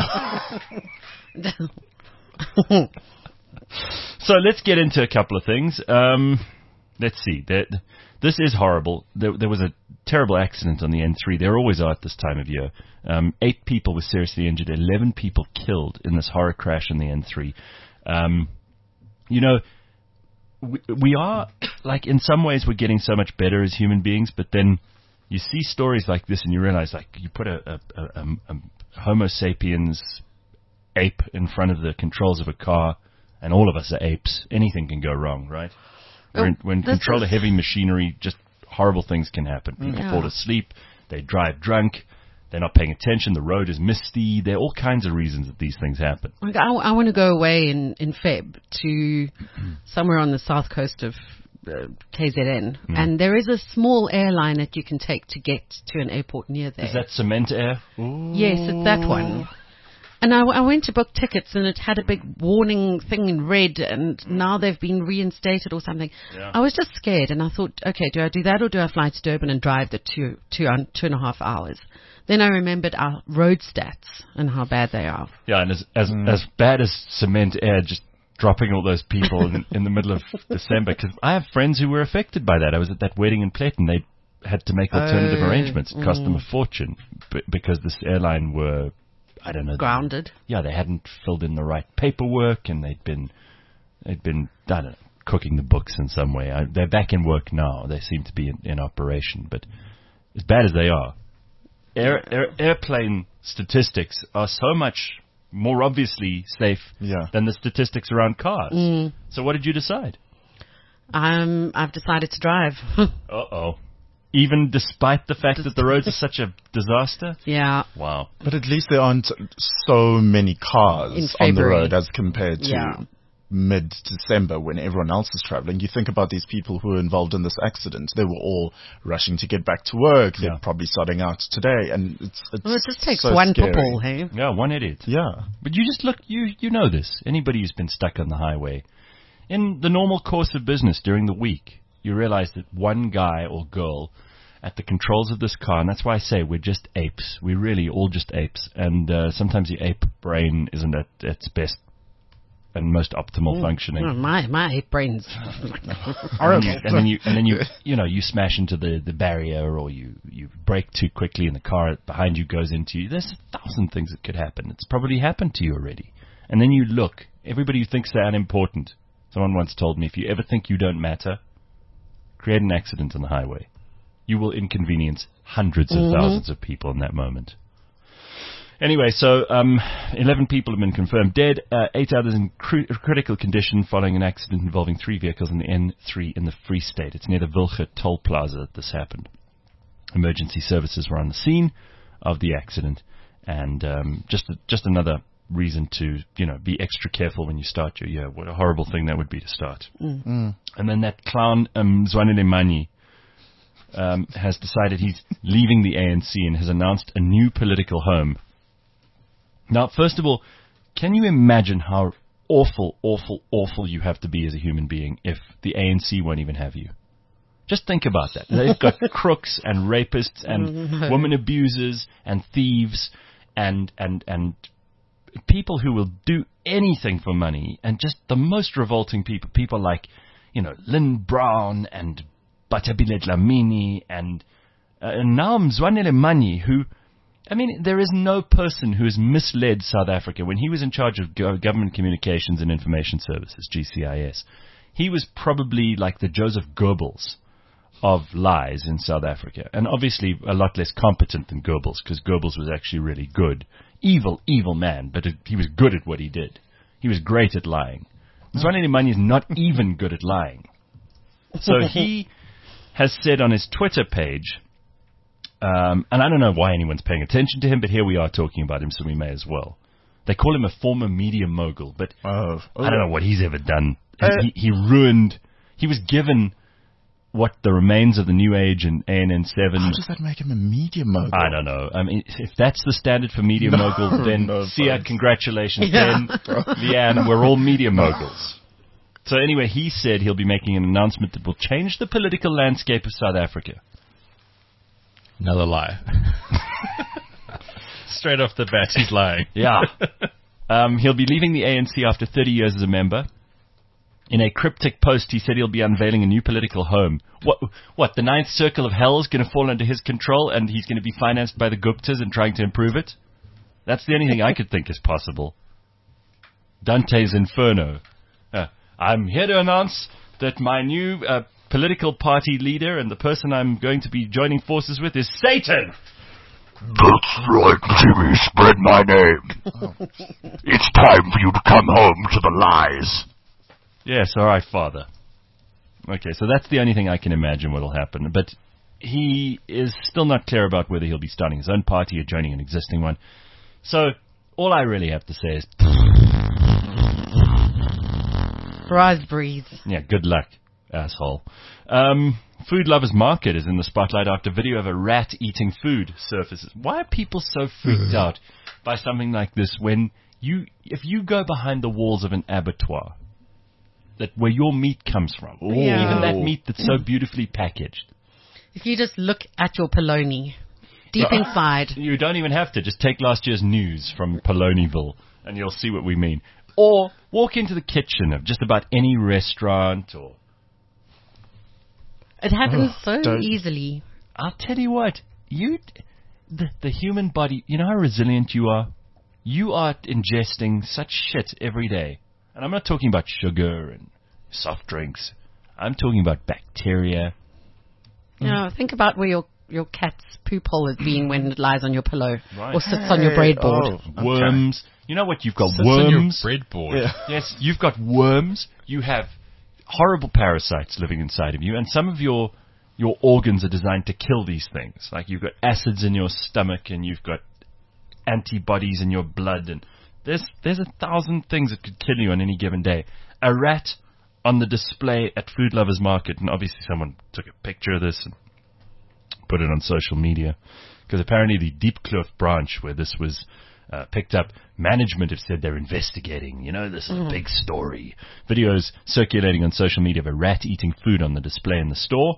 So let's get into a couple of things. Um, let's see. There, this is horrible. There, there was a terrible accident on the N three. There always are at this time of year. Um, eight people were seriously injured. Eleven people killed in this horror crash on the N three. Um, you know, we, we are, like, in some ways we're getting so much better as human beings, but then you see stories like this and you realize, like, you put a, a, a, a Homo sapiens ape in front of the controls of a car, and all of us are apes. Anything can go wrong, right? Oh, when when this control is- of heavy machinery, just horrible things can happen. People Yeah. fall asleep, they drive drunk, they're not paying attention, the road is misty. There are all kinds of reasons that these things happen. Like, I, I want to go away in, in Feb to somewhere on the south coast of uh, K Z N, Hmm. and there is a small airline that you can take to get to an airport near there. Is that Cement Air? Yes, it's that one. And I, I went to book tickets, and it had a big warning thing in red, and now they've been reinstated or something. Yeah. I was just scared, and I thought, okay, do I do that, or do I fly to Durban and drive the two, two, um, two and a half hours? Then I remembered our road stats and how bad they are. Yeah, and as as, as bad as Cement Air just dropping all those people in, in the middle of December, because I have friends who were affected by that. I was at that wedding in Platon. They had to make alternative Oh, arrangements. It cost them a mm. fortune b- because this airline were, I don't know, Grounded. yeah, they hadn't filled in the right paperwork, and they'd been, they'd been, I don't know, cooking the books in some way. I, they're back in work now. They seem to be in, in operation, but as bad as they are, air, air, airplane statistics are so much more obviously safe Yeah. than the statistics around cars. Mm. So what did you decide? Um, I've decided to drive. Uh-oh. Even despite the fact that the roads are such a disaster? Yeah. Wow. But at least there aren't so many cars In on the February. road as compared to Yeah. mid-December when everyone else is traveling. You think about these people who were involved in this accident. They were all rushing to get back to work. They're Yeah. probably starting out today. And it's, it's Well, it just takes so one scary. pupil, hey? Yeah, one idiot. Yeah. But you just look, you you know this. Anybody who's been stuck on the highway, in the normal course of business during the week, you realize that one guy or girl at the controls of this car, and that's why I say we're just apes. We're really all just apes. And uh, sometimes the ape brain isn't at its best and most optimal functioning. Oh, my my ape brain's And, you, and then you and then you you know you smash into the, the barrier, or you, you brake too quickly and the car behind you goes into you. There's a thousand things that could happen. It's probably happened to you already. And then you look. Everybody who thinks they're unimportant. Someone once told me, if you ever think you don't matter, create an accident on the highway. You will inconvenience hundreds of Mhm. thousands of people in that moment. Anyway, so um, eleven people have been confirmed dead, uh, eight others in cr- critical condition following an accident involving three vehicles on the N three in the Free State. It's near the Wilge toll plaza that this happened. Emergency services were on the scene of the accident, and um, just just another reason to you know be extra careful when you start your year. What a horrible thing that would be to start. Mm. And then that clown um, Zwanele Manyi um, has decided he's leaving the A N C and has announced a new political home. Now, first of all, can you imagine how awful, awful, awful you have to be as a human being if the A N C won't even have you? Just think about that. They've got crooks and rapists and woman abusers and thieves and and and people who will do anything for money, and just the most revolting people. People like, you know, Lynn Brown and Batabile Dlamini and uh, and now Zwanele Manyi, who, I mean, there is no person who has misled South Africa. When he was in charge of go- Government Communications and Information Services, G C I S, he was probably like the Joseph Goebbels of lies in South Africa. And obviously a lot less competent than Goebbels, because Goebbels was actually really good. Evil, evil man, but it, he was good at what he did. He was great at lying. Zwanele Manyi is not even good at lying. So he has said on his Twitter page, um, and I don't know why anyone's paying attention to him, but here we are talking about him, so we may as well. They call him a former media mogul, but Oh, I don't know what he's ever done. He, Uh, he, he ruined, he was given what the remains of the New Age and A N N seven. How does that make him a media mogul? I don't know. I mean, if that's the standard for media No, mogul, then no, see ya, thanks. congratulations, Yeah. Ben, Leanne, we're all media moguls. So anyway, he said he'll be making an announcement that will change the political landscape of South Africa. Another lie. Straight off the bat, he's lying. Yeah. um, he'll be leaving the A N C after thirty years as a member. In a cryptic post, he said he'll be unveiling a new political home. What, what the ninth circle of hell is going to fall under his control, and he's going to be financed by the Guptas and trying to improve it? That's the only thing I could think is possible. Dante's Inferno. Uh, I'm here to announce that my new uh, political party leader and the person I'm going to be joining forces with is Satan! That's right, Jimmy. Spread my name. It's time for you to come home to the lies. Yes, all right, Father. Okay, so that's the only thing I can imagine what will happen. But he is still not clear about whether he'll be starting his own party or joining an existing one. So all I really have to say is, Raspberries. yeah, good luck, asshole. Um, Food Lovers Market is in the spotlight after video of a rat eating food surfaces. Why are people so freaked out by something like this when you, if you go behind the walls of an abattoir, that where your meat comes from, Yeah. even that meat that's so beautifully packaged, If you just look at your polony, deep inside. you don't even have to. Just take last year's news from Polonyville, and you'll see what we mean. Or walk into the kitchen of just about any restaurant, or It happens so don't- easily. I'll tell you what, you, the, the human body, you know how resilient you are? You are ingesting such shit every day. And I'm not talking about sugar and soft drinks. I'm talking about bacteria. You know, think about where your, your cat's poop hole has been when it lies on your pillow Right. or sits on your breadboard. Oh, okay. Worms. You know what? You've got Sits on your worms. breadboard. Yeah. Yes, you've got worms. You have horrible parasites living inside of you, and some of your your organs are designed to kill these things. Like you've got acids in your stomach, and you've got antibodies in your blood, and there's there's a thousand things that could kill you on any given day. A rat on the display at Food Lovers Market, and obviously someone took a picture of this and put it on social media, because apparently the Diepkloof branch where this was uh, picked up, management have said they're investigating. You know, this is a big story. Videos circulating on social media of a rat eating food on the display in the store.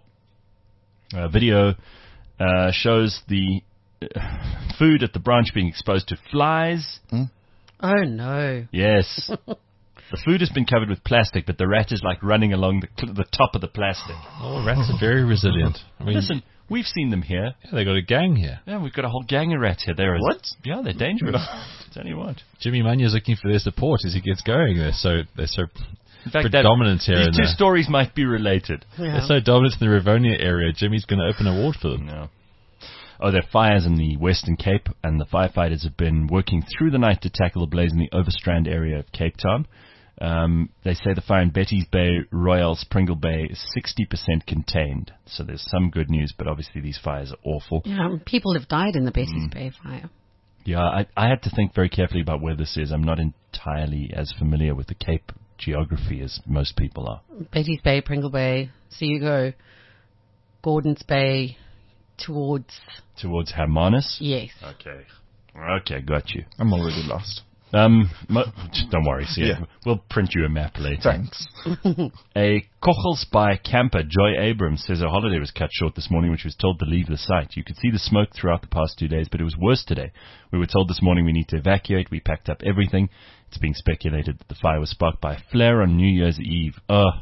Uh, video uh, shows the uh, food at the branch being exposed to flies. Oh, no. Yes. The food has been covered with plastic, but the rat is like running along the, cl- the top of the plastic. Oh, rats are very resilient. I mean, Listen, we've seen them here. yeah, they got a gang here. Yeah, we've got a whole gang of rats here. They're What? Yeah, they're dangerous. Tell you what. Jimmy Munya's looking for their support as he gets going. They're so they're so In fact, that, predominant here. these in two the, stories might be related. Yeah. They're so dominant in the Rivonia area. Jimmy's going to open a ward for them. No. Oh, there are fires in the Western Cape, and the firefighters have been working through the night to tackle the blaze in the Overstrand area of Cape Town. Um, they say the fire in Betty's Bay, Royals, Pringle Bay is sixty percent contained. So there's some good news, but obviously these fires are awful. Yeah, people have died in the Betty's Bay fire. Yeah, I, I had to think very carefully about where this is. I'm not entirely as familiar with the Cape geography as most people are. Betty's Bay, Pringle Bay. So you go Gordon's Bay towards, Towards Hermanus? yes. Okay. Okay, got you. I'm already lost. Um, mo- don't worry, see, Yeah. we'll print you a map later. Thanks. A Kochelsbaai camper, Joy Abrams, says her holiday was cut short this morning when she was told to leave the site. You could see the smoke throughout the past two days, but it was worse today. We were told this morning we need to evacuate. We packed up everything. It's being speculated that the fire was sparked by a flare on New Year's Eve. Ugh.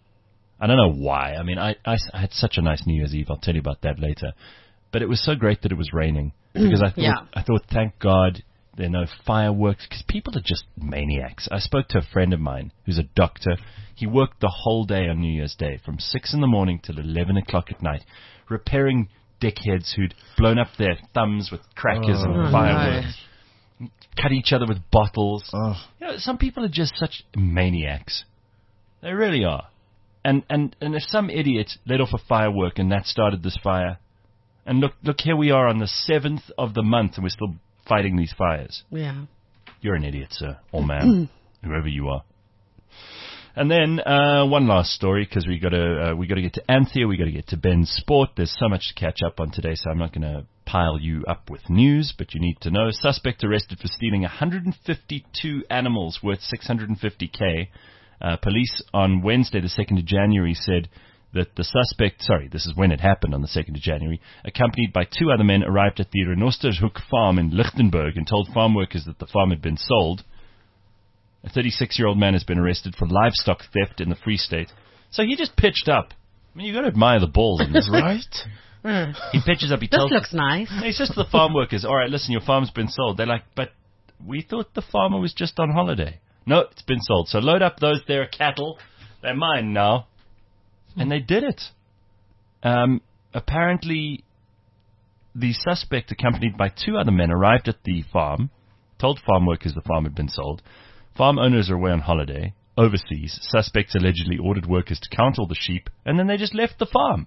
I don't know why. I mean, I, I, I had such a nice New Year's Eve. I'll tell you about that later. But it was so great that it was raining. Because I thought, Yeah. I thought, thank God there are no fireworks, because people are just maniacs. I spoke to a friend of mine who's a doctor. He worked the whole day on New Year's Day, from six in the morning till eleven o'clock at night, repairing dickheads who'd blown up their thumbs with crackers Oh, and no. fireworks, cut each other with bottles. Oh, You know, some people are just such maniacs. They really are. And, and, and if some idiot let off a firework and that started this fire, and look, look, here we are on the seventh of the month and we're still fighting these fires. Yeah. You're an idiot, sir, or ma'am, whoever you are. And then uh, one last story, because we got to uh, we got to get to Anthea, we got to get to Ben's sport. There's so much to catch up on today, so I'm not going to pile you up with news, but you need to know. Suspect arrested for stealing one hundred fifty-two animals worth six hundred fifty thousand. Uh, police on Wednesday, the second of January, said that the suspect, sorry, this is when it happened on the second of January, accompanied by two other men, arrived at the Renostershoek farm in Lichtenburg and told farm workers that the farm had been sold. A thirty-six-year-old man has been arrested for livestock theft in the Free State. So he just pitched up. I mean, you've got to admire the balls in this. Right? He pitches up. He This tells looks nice. He says to the farm workers, all right, listen, your farm's been sold. They're like, but we thought the farmer was just on holiday. No, it's been sold. So load up those there cattle. They're mine now. And they did it. Um, apparently, the suspect, accompanied by two other men, arrived at the farm, told farm workers the farm had been sold. Farm owners are away on holiday, overseas. Suspects allegedly ordered workers to count all the sheep, and then they just left the farm.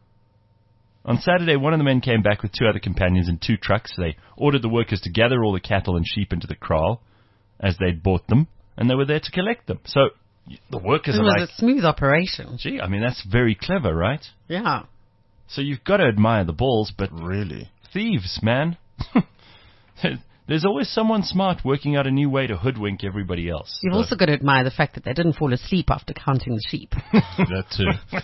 On Saturday, one of the men came back with two other companions in two trucks. They ordered the workers to gather all the cattle and sheep into the kraal as they'd bought them, and they were there to collect them. So the workers It are was like, a smooth operation. gee, I mean, that's very clever, right? Yeah. So you've got to admire the balls, but Really? thieves, man. There's always someone smart working out a new way to hoodwink everybody else. You've So- also got to admire the fact that they didn't fall asleep after counting the sheep. That too.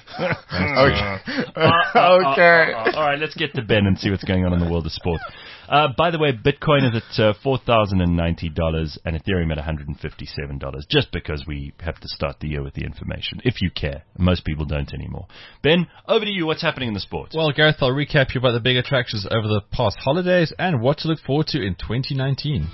Okay. Uh, okay. uh, uh, all right, let's get to Ben and see what's going on in the world of sport. Uh, by the way, Bitcoin is at uh, four thousand ninety dollars and Ethereum at one hundred fifty-seven dollars, just because we have to start the year with the information, if you care. Most people don't anymore. Ben, over to you. What's happening in the sport? Well, Gareth, I'll recap you about the big attractions over the past holidays and what to look forward to in twenty nineteen.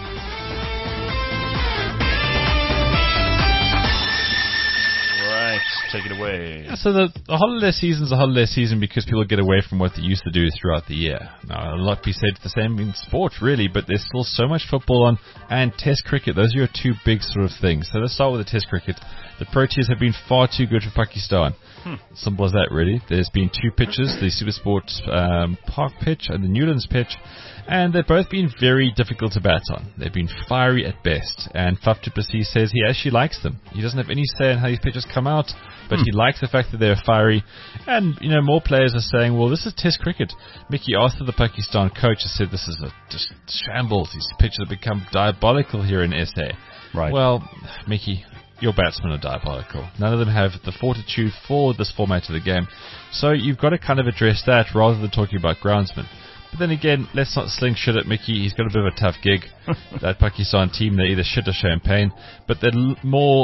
Right, take it away. Yeah, so the, the holiday season is a holiday season because people get away from what they used to do throughout the year. Now, a lot be said for the same in sport, really, but there's still so much football on, and Test cricket. Those are your two big sort of things. So let's start with the Test cricket. The Proteas have been far too good for Pakistan. Hmm. Simple as that, really. There's been two pitches, the Supersport um, Park pitch and the Newlands pitch, and they've both been very difficult to bat on. They've been fiery at best, and Faf du Plessis says he actually likes them. He doesn't have any say in how these pitches come out, but hmm. he likes the fact that they're fiery. And, you know, more players are saying, well, this is Test cricket. Mickey Arthur, the Pakistan coach, has said this is a just shambles. These pitches have become diabolical here in S A. Right. Well, Mickey, your batsmen are diabolical. None of them have the fortitude for this format of the game. So you've got to kind of address that rather than talking about groundsmen. But then again, let's not sling shit at Mickey. He's got a bit of a tough gig. That Pakistan team, they're either shit or champagne. But they're l- more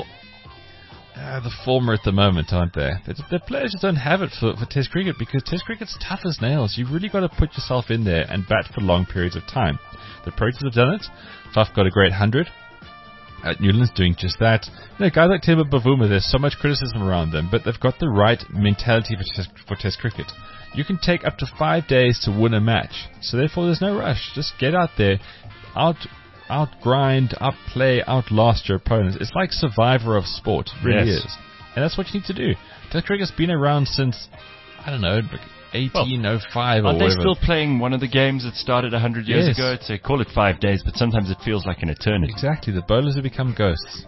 uh, the former at the moment, aren't they? The, the players just don't have it for, for Test cricket because Test cricket's tough as nails. You've really got to put yourself in there and bat for long periods of time. The Proteas have done it. Faf got a great one hundred. At Newlands doing just that. You know, guys like Timber Bavuma, there's so much criticism around them, but they've got the right mentality for test, for test cricket. You can take up to five days to win a match, so therefore there's no rush. Just get out there, out, out grind, outplay, outlast your opponents. It's like Survivor of sport, it really Yes. is, and that's what you need to do. Test cricket's been around since I don't know, like eighteen oh five well, or aren't they whatever. still playing one of the games that started one hundred years Yes. ago? It's, they call it five days, but sometimes it feels like an eternity. Exactly, the bowlers have become ghosts.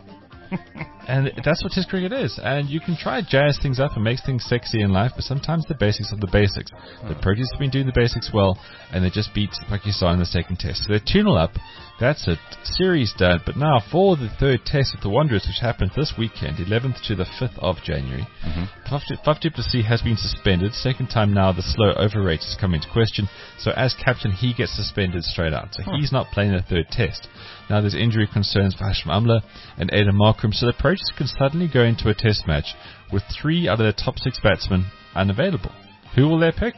And that's what Test cricket is. And you can try to jazz things up and make things sexy in life, but sometimes the basics are the basics. The Proteas have been doing the basics well, and they just beat Pakistan in the second test. So they're two nil up. That's a series done. But now for the third test with the Wanderers, which happens this weekend, eleventh to the fifth of January, Faf du Plessis has been suspended. Second time now the slow overrate has come into question. So as captain, he gets suspended straight out. So he's not playing the third test. Now there's injury concerns for Hashim Amla and Aidan Markram. So the Proteas can suddenly go into a test match with three out of their top six batsmen unavailable. Who will they pick?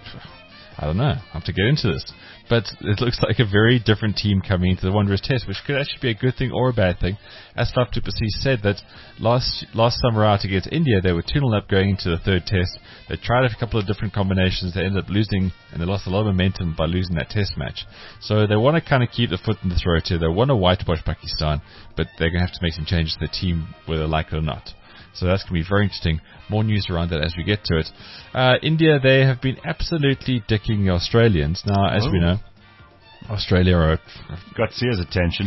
I don't know. I have to get into this. But it looks like a very different team coming into the Wanderers test, which could actually be a good thing or a bad thing. As Faf du Plessis said that last last summer out against India, they were two nil up going into the third test. They tried a couple of different combinations. They ended up losing, and they lost a lot of momentum by losing that test match. So they want to kind of keep the foot in the throat here. They want to whitewash Pakistan, but they're going to have to make some changes to the team, whether they like it or not. So that's going to be very interesting. More news around that as we get to it. Uh, India, they have been absolutely dicking the Australians. Now, as Oh. we know, Australia are Got Sears' attention.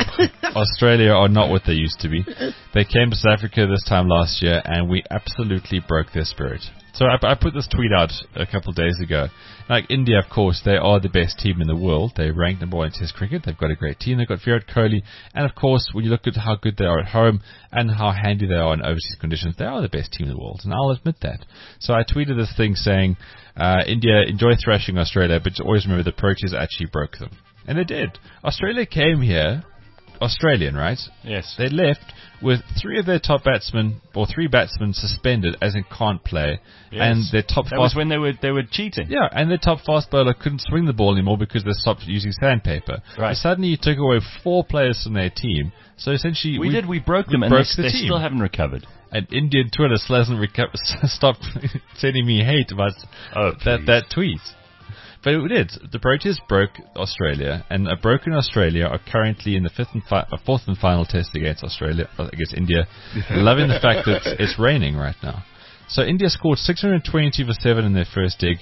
Australia are not what they used to be. They came to South Africa this time last year, and we absolutely broke their spirit. So I, I put this tweet out a couple of days ago. Like India, of course, they are the best team in the world. They rank number one in Test cricket. They've got a great team. They've got Virat Kohli. And of course, when you look at how good they are at home and how handy they are in overseas conditions, they are the best team in the world. And I'll admit that. So I tweeted this thing saying, uh, India, enjoy thrashing Australia, but always remember the Proteas actually broke them. And they did. Australia came here, Australian, right? Yes. They left with three of their top batsmen, or three batsmen suspended, as in can't play, Yes. and their top That fast was when they were they were cheating. yeah, and their top fast bowler couldn't swing the ball anymore because they stopped using sandpaper. Right. So suddenly you took away four players from their team. So essentially, We, did. We broke them, we and broke they, the they team. still haven't recovered. And Indian Twitter still hasn't reco- stopped sending me hate about Oh, that please. that tweet. But it did. The Proteas broke Australia, and a broken Australia are currently in the fifth and fi- uh, fourth and final test against Australia, uh, against India, loving the fact that it's, it's raining right now. So India scored six hundred twenty-two for seven in their first dig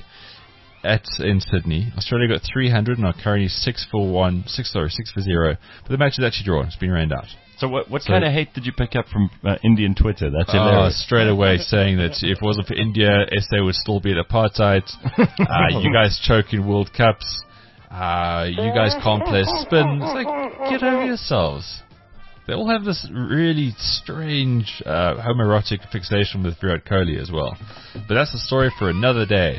at in Sydney. Australia got three hundred and are currently six for one, six sorry, six for zero. But the match is actually drawn. It's been rained out. So what what So- kind of hate did you pick up from uh, Indian Twitter? That's Oh, hilarious. straight away saying that if it wasn't for India, S A would still be at apartheid. Uh, you guys choke in World Cups. Uh, you guys can't play spin. It's like, get over yourselves. They all have this really strange uh, homoerotic fixation with Virat Kohli as well. But that's a story for another day.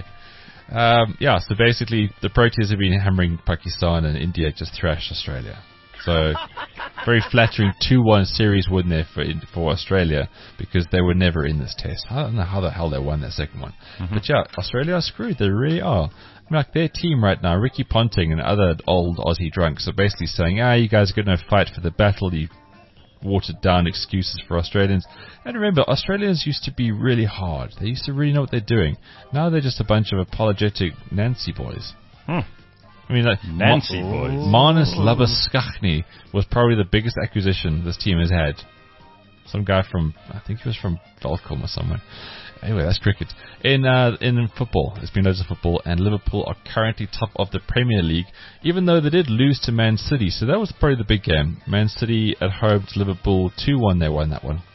Um, yeah, so basically the Proteas have been hammering Pakistan and India just thrashed Australia. So, very flattering two one series win there for for Australia because they were never in this test. I don't know how the hell they won that second one. Mm-hmm. But yeah, Australia are screwed. They really are. I mean, like their team right now, Ricky Ponting and other old Aussie drunks are basically saying, ah, you guys are going to fight for the battle. You watered down excuses for Australians. And remember, Australians used to be really hard. They used to really know what they're doing. Now they're just a bunch of apologetic Nancy boys. Hmm. I mean, like Nancy Ma- boys. Marnus Labuschagne was probably the biggest acquisition this team has had. Some guy from, I think he was from Volcom or somewhere. Anyway, that's cricket. In uh, in football, there's been loads of football, and Liverpool are currently top of the Premier League, even though they did lose to Man City. So that was probably the big game. Man City at home to Liverpool, two one, they won that one.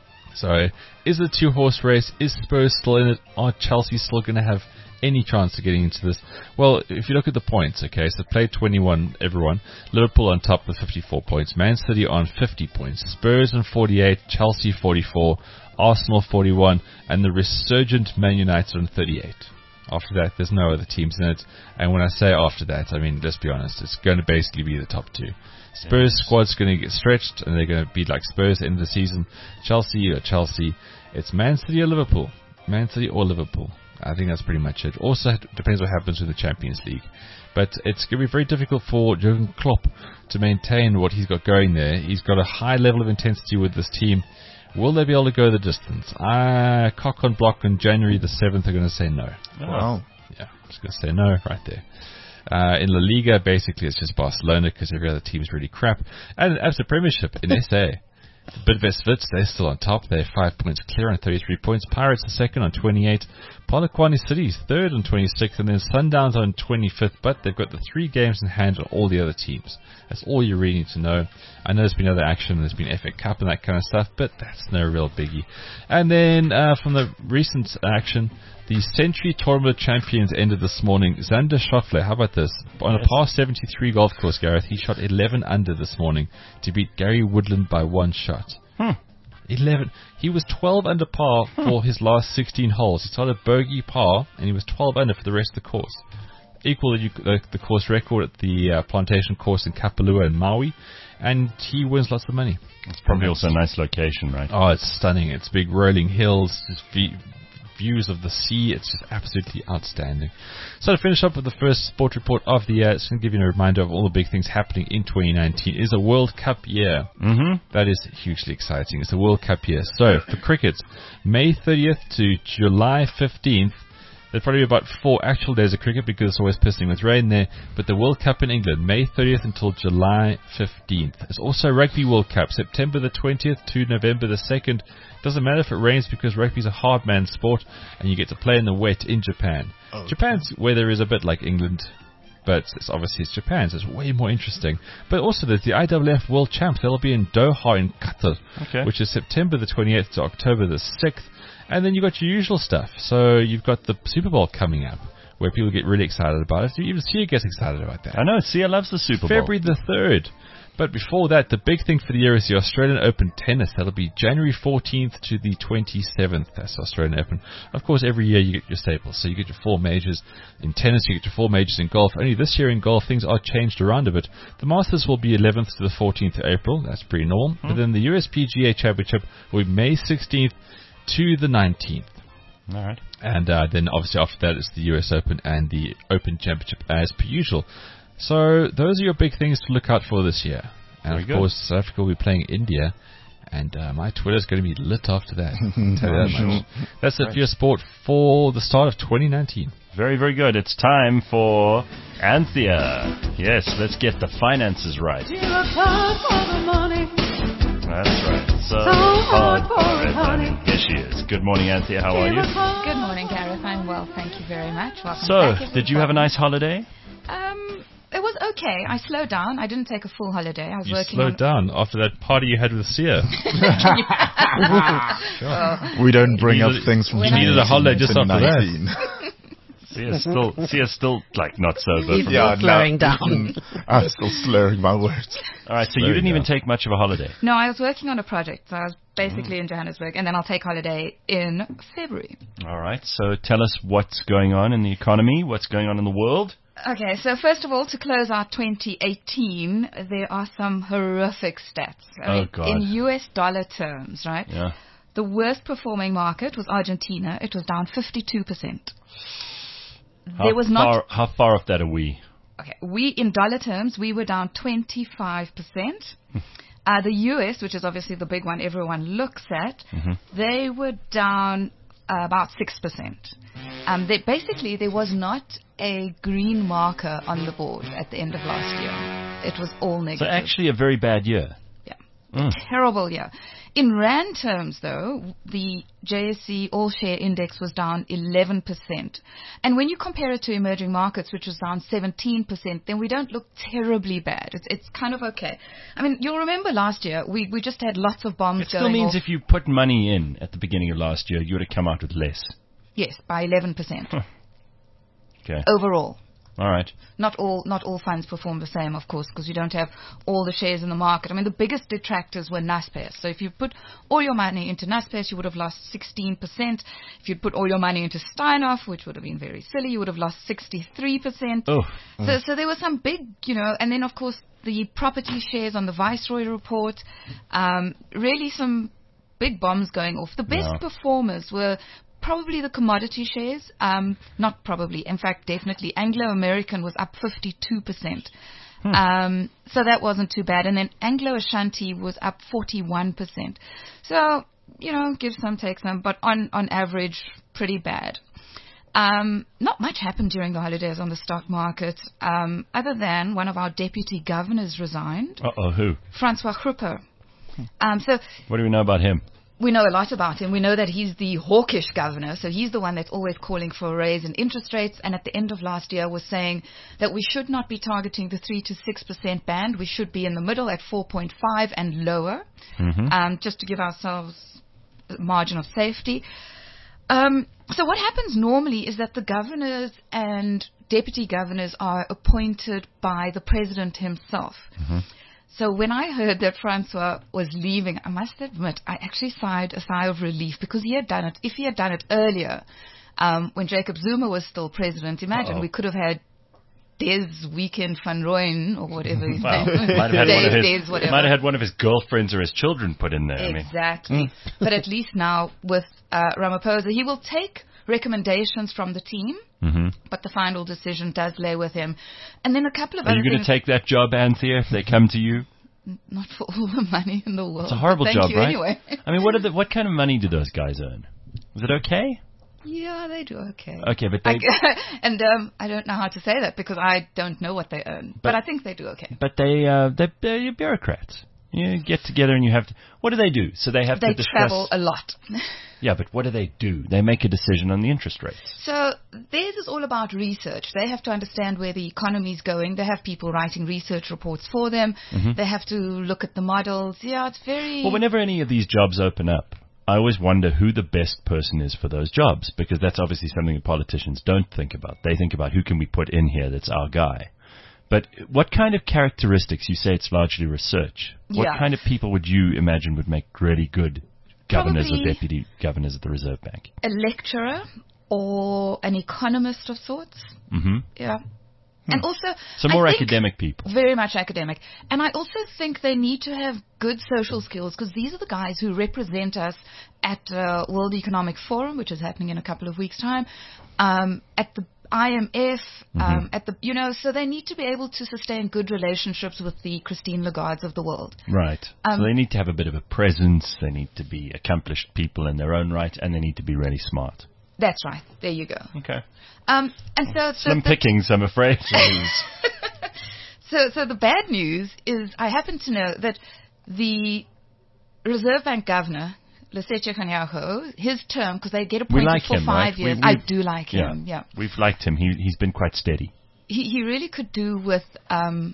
So, is it a two-horse race? Is Spurs still in it? Are Chelsea still going to have any chance of getting into this? Well, if you look at the points, okay, so played twenty-one, everyone. Liverpool on top with fifty-four points. Man City on fifty points. Spurs on forty-eight. Chelsea forty-four. Arsenal forty-one. And the resurgent Man United on thirty-eight. After that, there's no other teams in it. And when I say after that, I mean, let's be honest, it's going to basically be the top two. Spurs yes. squad's going to get stretched, and they're going to be like Spurs at the end of the season. Chelsea or Chelsea. It's Man City or Liverpool. Man City or Liverpool. I think that's pretty much it. Also, it depends what happens with the Champions League. But it's going to be very difficult for Jurgen Klopp to maintain what he's got going there. He's got a high level of intensity with this team. Will they be able to go the distance? Uh, cock on block on January the seventh are going to say no. Wow. Yeah, I'm just going to say no right there. Uh, in La Liga, basically, it's just Barcelona because every other team is really crap. And as the Premiership in S A, Bidvest Wits, they're still on top. They're five points clear on thirty-three points. Pirates are second on twenty-eight. Polokwane City's third on twenty-six. And then Sundowns on twenty-fifth. But they've got the three games in hand on all the other teams. That's all you really need to know. I know there's been other action. There's been F A Cup and that kind of stuff. But that's no real biggie. And then uh, from the recent action, the Century Tournament champions ended this morning. Xander Schauffele, how about this? On a par seventy-three golf course, Gareth, he shot eleven under this morning to beat Gary Woodland by one shot. Hmm. eleven. He was twelve under par for his last sixteen holes. He started bogey par, and he was twelve under for the rest of the course. Equal the, the course record at the uh, Plantation course in Kapalua in Maui, and he wins lots of money. It's probably also a nice location, right? Oh, it's stunning. It's big rolling hills, just v- views of the sea. It's just absolutely outstanding. So to finish up with the first sport report of the year, it's going to give you a reminder of all the big things happening in twenty nineteen. It is a World Cup year. Mm-hmm. That is hugely exciting. It's a World Cup year. So for cricket, May thirtieth to July fifteenth, There'll probably be about four actual days of cricket because it's always pissing with rain there. But the World Cup in England, May thirtieth until July fifteenth. There's also Rugby World Cup, September the twentieth to November the second. Doesn't matter if it rains because rugby's a hard man sport and you get to play in the wet in Japan. Okay. Japan's weather is a bit like England, but it's obviously it's Japan, so it's way more interesting. But also there's the I W F World Champs. They'll be in Doha in Qatar, Okay. which is September the twenty-eighth to October the sixth. And then you've got your usual stuff. So you've got the Super Bowl coming up, where people get really excited about it. Even Sia gets excited about that. I know, Sia loves the Super Bowl. February the third. But before that, the big thing for the year is the Australian Open tennis. That'll be January fourteenth to the twenty-seventh. That's the Australian Open. Of course, every year you get your staples. So you get your four majors in tennis, you get your four majors in golf. Only this year in golf, things are changed around a bit. The Masters will be eleventh to the fourteenth of April. That's pretty normal. Hmm. But then the U S P G A Championship will be May sixteenth to the nineteenth. All right. And uh, then obviously after that it's the U S Open and the Open Championship as per usual. So those are your big things to look out for this year. And Very of good. course South Africa will be playing India. And uh, my Twitter's going to be lit after that. I'll tell you that much. That's it for your sport for the start of twenty nineteen. Very, very good. It's time for Anthea. Yes, let's get the finances right. That's right. So, hard for it, honey. Here she is. Good morning, Anthea. How are you? Good morning, Gareth. I'm well, thank you very much. Welcome So, back, did you have a everybody. nice holiday? Um, it was okay. I slowed down. I didn't take a full holiday. I was You working slowed on... down after that party you had with Sia. We don't bring You up needed- things from you needed a holiday just after that. twenty nineteen. Sia's still, Sia's still, like, not sober. He's From Yeah, still slowing down. I'm still slurring my words. All right, so There you you didn't go. even take much of a holiday. No, I was working on a project. So I was basically in Johannesburg, and then I'll take holiday in February. All right, so tell us what's going on in the economy, what's going on in the world. Okay, so first of all, to close out twenty eighteen, there are some horrific stats. I Oh, mean, God. in U S dollar terms, right? Yeah. The worst performing market was Argentina. It was down fifty-two percent. How There was not... far, how far off that are we? Okay, we, in dollar terms, we were down twenty-five percent. uh, the U S, which is obviously the big one everyone looks at, Mm-hmm. they were down uh, about six percent. Um, they, basically, there was not a green marker on the board at the end of last year. It was all So negative. actually a very bad year. Yeah. Mm. Terrible year. In rand terms, though, the J S C All Share Index was down eleven percent. And when you compare it to emerging markets, which was down seventeen percent, then we don't look terribly bad. It's it's kind of okay. I mean, you'll remember last year, we, we just had lots of bombs It still going means off. if you put money in at the beginning of last year, you would have come out with less. Yes, by eleven percent Okay. overall. All right. Not all not all funds perform the same, of course, because you don't have all the shares in the market. I mean, the biggest detractors were Naspers. So if you put all your money into Naspers, you would have lost sixteen percent. If you'd put all your money into Steinhoff, which would have been very silly, you would have lost sixty-three percent. Oh. So, so there were some big, you know, and then, of course, the property shares on the Viceroy report, um, really some big bombs going off. The best Yeah. performers were probably the commodity shares. Um, not probably. In fact, definitely. Anglo-American was up fifty-two percent. Um, so that wasn't too bad. And then Anglo-Ashanti was up forty-one percent. So, you know, give some, take some, but on, on average, pretty bad. Um, not much happened during the holidays on the stock market, um, other than one of our deputy governors resigned, Uh-oh, who? Francois Kruppe. Um, so What do we know about him? we know a lot about him. We know that he's the hawkish governor, so he's the one that's always calling for a raise in interest rates, and at the end of last year was saying that we should not be targeting the three to six percent band. We should be in the middle at four point five and lower, Mm-hmm. um, just to give ourselves a margin of safety. Um, so what happens normally is that the governors and deputy governors are appointed by the president himself. Mm-hmm. So when I heard that Francois was leaving, I must admit, I actually sighed a sigh of relief because he had done it. If he had done it earlier, um, when Jacob Zuma was still president, imagine Uh-oh. we could have had Des Weekend van Rooyen or whatever his Well, name was. might have, had one of Des, his, Des, whatever. might have had one of his girlfriends or his children put in there. I mean, Exactly. But at least now with uh, Ramaphosa, he will take recommendations from the team, mm-hmm. but the final decision does lay with him. And then a couple of Are other you going things. to take that job, Anthea, if they come to you? Not for all the money in the world. It's a horrible but thank job, you right? Anyway. I mean, what are the, what kind of money do those guys earn? Is it okay? Yeah, they do okay. Okay, but they I, and um, I don't know how to say that because I don't know what they earn. But, But- I think they do okay. but they uh, they they're bureaucrats. You get together and you have to. What do they do? So they have They to discuss. travel a lot. Yeah, but what do they do? They make a decision on the interest rates. So theirs is all about research. They have to understand where the economy is going. They have people writing research reports for them. They have to look at the models. Yeah, it's very... Well, whenever any of these jobs open up, I always wonder who the best person is for those jobs, because that's obviously something that politicians don't think about. They think about who can we put in here that's our guy. But what kind of characteristics? You say it's largely research. What Yeah. kind of people would you imagine would make really good governors or Probably- deputy governors at the Reserve Bank? a lecturer or an economist of sorts. hmm Yeah. And also... So I more think- academic people. Very much academic. And I also think they need to have good social skills because these are the guys who represent us at uh, World Economic Forum, which is happening in a couple of weeks' time, um, at the I M F, um, at the, you know, so they need to be able to sustain good relationships with the Christine Lagardes of the world. Right. Um, so they need to have a bit of a presence. They need to be accomplished people in their own right, and they need to be really smart. That's right. There you go. Okay. Um, and so, so Slim the, pickings, I'm afraid. So, so the bad news is I happen to know that the Reserve Bank governor, Lesetja Kganyago, his term, because they get appointed like for him, five right? years. We- I we- do like yeah. him, yeah. We've liked him. He, he's been quite steady. He, he really could do with, um,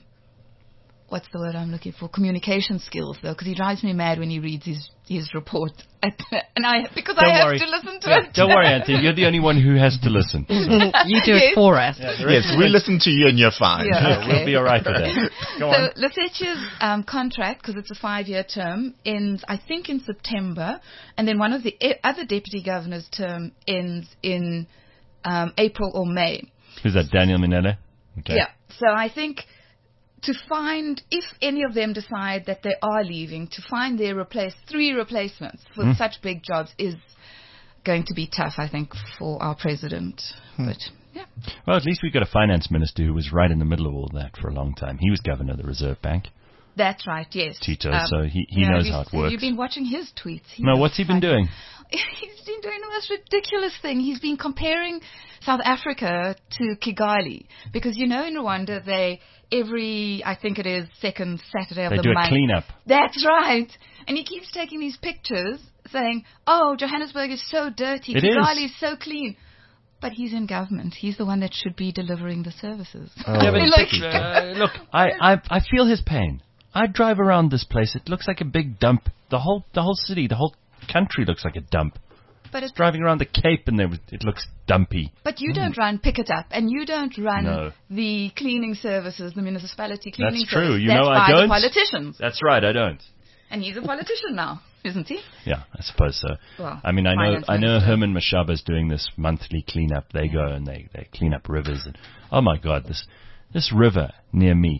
what's the word I'm looking for? Communication skills, though, because he drives me mad when he reads his, his report. and I, because Don't I have worry. to listen to Yeah, it. don't worry, Anthony. You're the only one who has to listen. So, You do Yes. it for us. Yes, we listen to you and you're fine. Yeah, okay. we'll be all right with that. Go on. So Lesetja's um, contract, because it's a five-year term, ends, I think, in September, and then one of the e- other deputy governor's term ends in um, April or May. Who's that, Daniel Minele? Okay. Yeah. So I think to find, if any of them decide that they are leaving, to find their replace three replacements for Hmm. such big jobs is going to be tough, I think, for our president. But yeah. Well, at least we've got a finance minister who was right in the middle of all that for a long time. He was governor of the Reserve Bank, That's right, yes. Tito, Um, so he, he you know, knows have how you- it have works. You've been watching his tweets. He No, was what's he been fine. doing? He's been doing the most ridiculous thing. He's been comparing South Africa to Kigali. Because, you know, in Rwanda, they, every, I think it is, second Saturday of They the do a month. cleanup. That's right. And he keeps taking these pictures saying, oh, Johannesburg is so dirty. It Kigali is. is so clean. But he's in government. He's the one that should be delivering the services. Yeah, but Like- uh, look, I, I I feel his pain. I drive around this place. It looks like a big dump. The whole the whole city, the whole country looks like a dump. but it's Driving around the Cape and there was, it looks dumpy. But you don't run Pick It Up, and you don't run No. the cleaning services, the municipality cleaning That's true. service. You That's know I by don't. the politicians. That's right. I don't. And he's a politician now, isn't he? Yeah, I suppose so. Well, I mean, I know, finance I know minister. Herman Mashaba's doing this monthly cleanup. They go and they, they clean up rivers. And oh my God, this this river near me.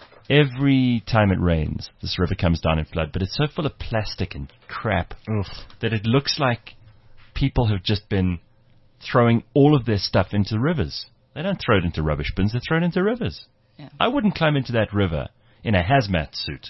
Every time it rains, this river comes down in flood, but it's so full of plastic and crap that it looks like people have just been throwing all of their stuff into rivers. They don't throw it into rubbish bins; they throw it into rivers. Yeah. I wouldn't climb into that river in a hazmat suit.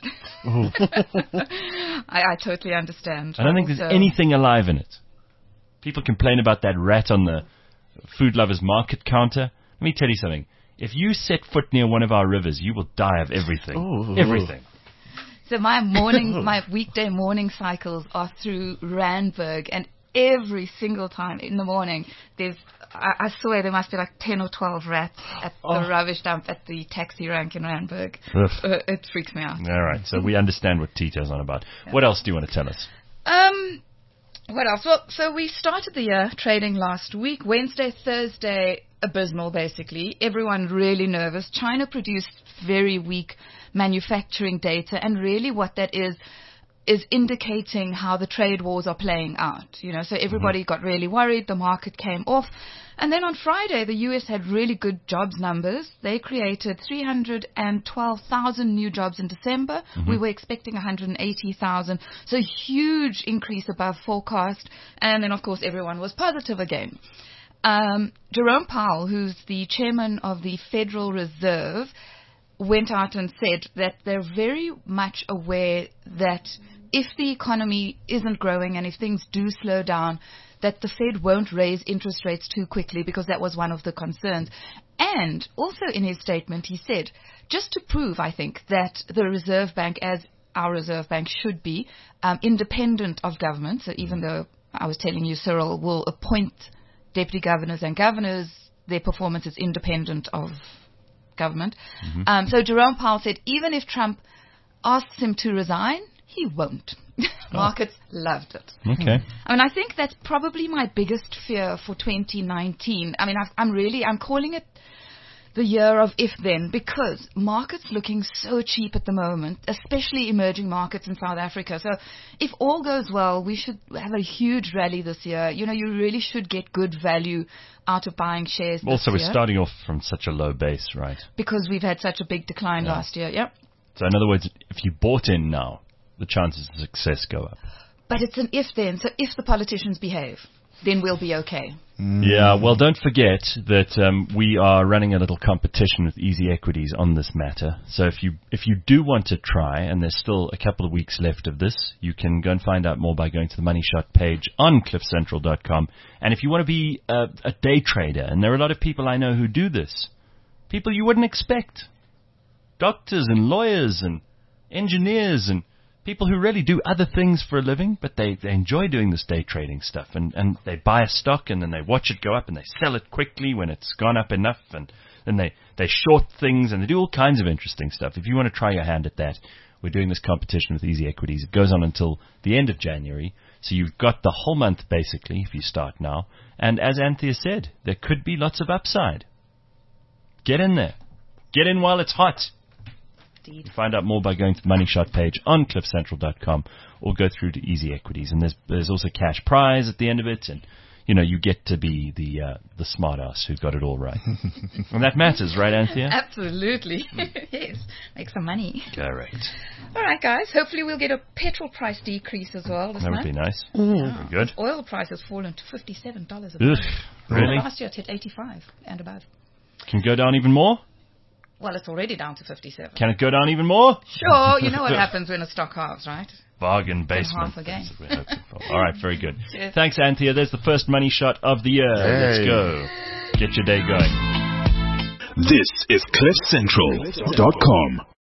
I, I totally understand. I don't think there's Also- anything alive in it. People complain about that rat on the Food Lovers Market counter. Let me tell you something. If you set foot near one of our rivers, you will die of everything. Ooh. Everything. So my morning, my weekday morning cycles are through Randburg, and every single time in the morning, there's, I, I swear there must be like ten or twelve rats at Oh. the rubbish dump at the taxi rank in Randburg. Ugh. Uh, it freaks me out. All right, so we understand what Tito's on about. What else do you want to tell us? Um, what else? Well, so we started the year trading last week. Wednesday, Thursday, abysmal basically. Everyone really nervous. China produced very weak manufacturing data, and really what that is is indicating how the trade wars are playing out. You know, so everybody got really worried. The market came off. And then on Friday, the U S had really good jobs numbers. They created three hundred twelve thousand new jobs in December. We were expecting one hundred eighty thousand. So huge increase above forecast. And then, of course, everyone was positive again. Um, Jerome Powell, who's the chairman of the Federal Reserve, went out and said that they're very much aware that if the economy isn't growing and if things do slow down, that the Fed won't raise interest rates too quickly, because that was one of the concerns. And also in his statement, he said, just to prove, I think, that the Reserve Bank, as our Reserve Bank should be, um, independent of government. So even though I was telling you Cyril will appoint deputy governors and governors, their performance is independent of government. Mm-hmm. Um, so Jerome Powell said, even if Trump asks him to resign, he won't. Markets oh. loved it. Okay. I mean, I think that's probably my biggest fear for twenty nineteen. I mean, I've, I'm really, I'm calling it the year of if then, because markets looking so cheap at the moment, especially emerging markets in South Africa. So if all goes well, we should have a huge rally this year. You know, you really should get good value out of buying shares this Also, year. we're starting off from such a low base, right? Because we've had such a big decline Yeah. last year. Yep. So in other words, if you bought in now, the chances of success go up. But it's an if then. So if the politicians behave, then we'll be okay. Yeah, well, don't forget that um, we are running a little competition with Easy Equities on this matter. So if you if you do want to try, and there's still a couple of weeks left of this, you can go and find out more by going to the Money Shot page on cliff central dot com. And if you want to be a, a day trader, and there are a lot of people I know who do this, people you wouldn't expect, doctors and lawyers and engineers and people who really do other things for a living, but they, they enjoy doing this day trading stuff. And, and they buy a stock and then they watch it go up and they sell it quickly when it's gone up enough. And then they, they short things and they do all kinds of interesting stuff. If you want to try your hand at that, we're doing this competition with Easy Equities. It goes on until the end of January. So you've got the whole month, basically, if you start now. And as Anthea said, there could be lots of upside. Get in there. Get in while it's hot. You find out more by going to the Money Shot page on cliff central dot com or go through to Easy Equities. And there's there's also cash prize at the end of it. And, you know, you get to be the uh, the smart ass who got it all right. And that matters, right, Anthea? Absolutely. Yes. Make some money. Correct. All right, guys. Hopefully we'll get a petrol price decrease as well this That would month. be nice. Yeah. Very good. Oil price has fallen to fifty-seven dollars a Ugh, barrel. really? Last year it hit eighty-five and above. Can it go down even more? Well, it's already down to fifty-seven. Can it go down even more? Sure. You know what happens when a stock halves, right? Bargain basement. half again. That's what we're hoping for. All right, very good. Cheers. Thanks, Anthea. There's the first Money Shot of the year. Hey. Let's go. Get your day going. This is cliff central dot com.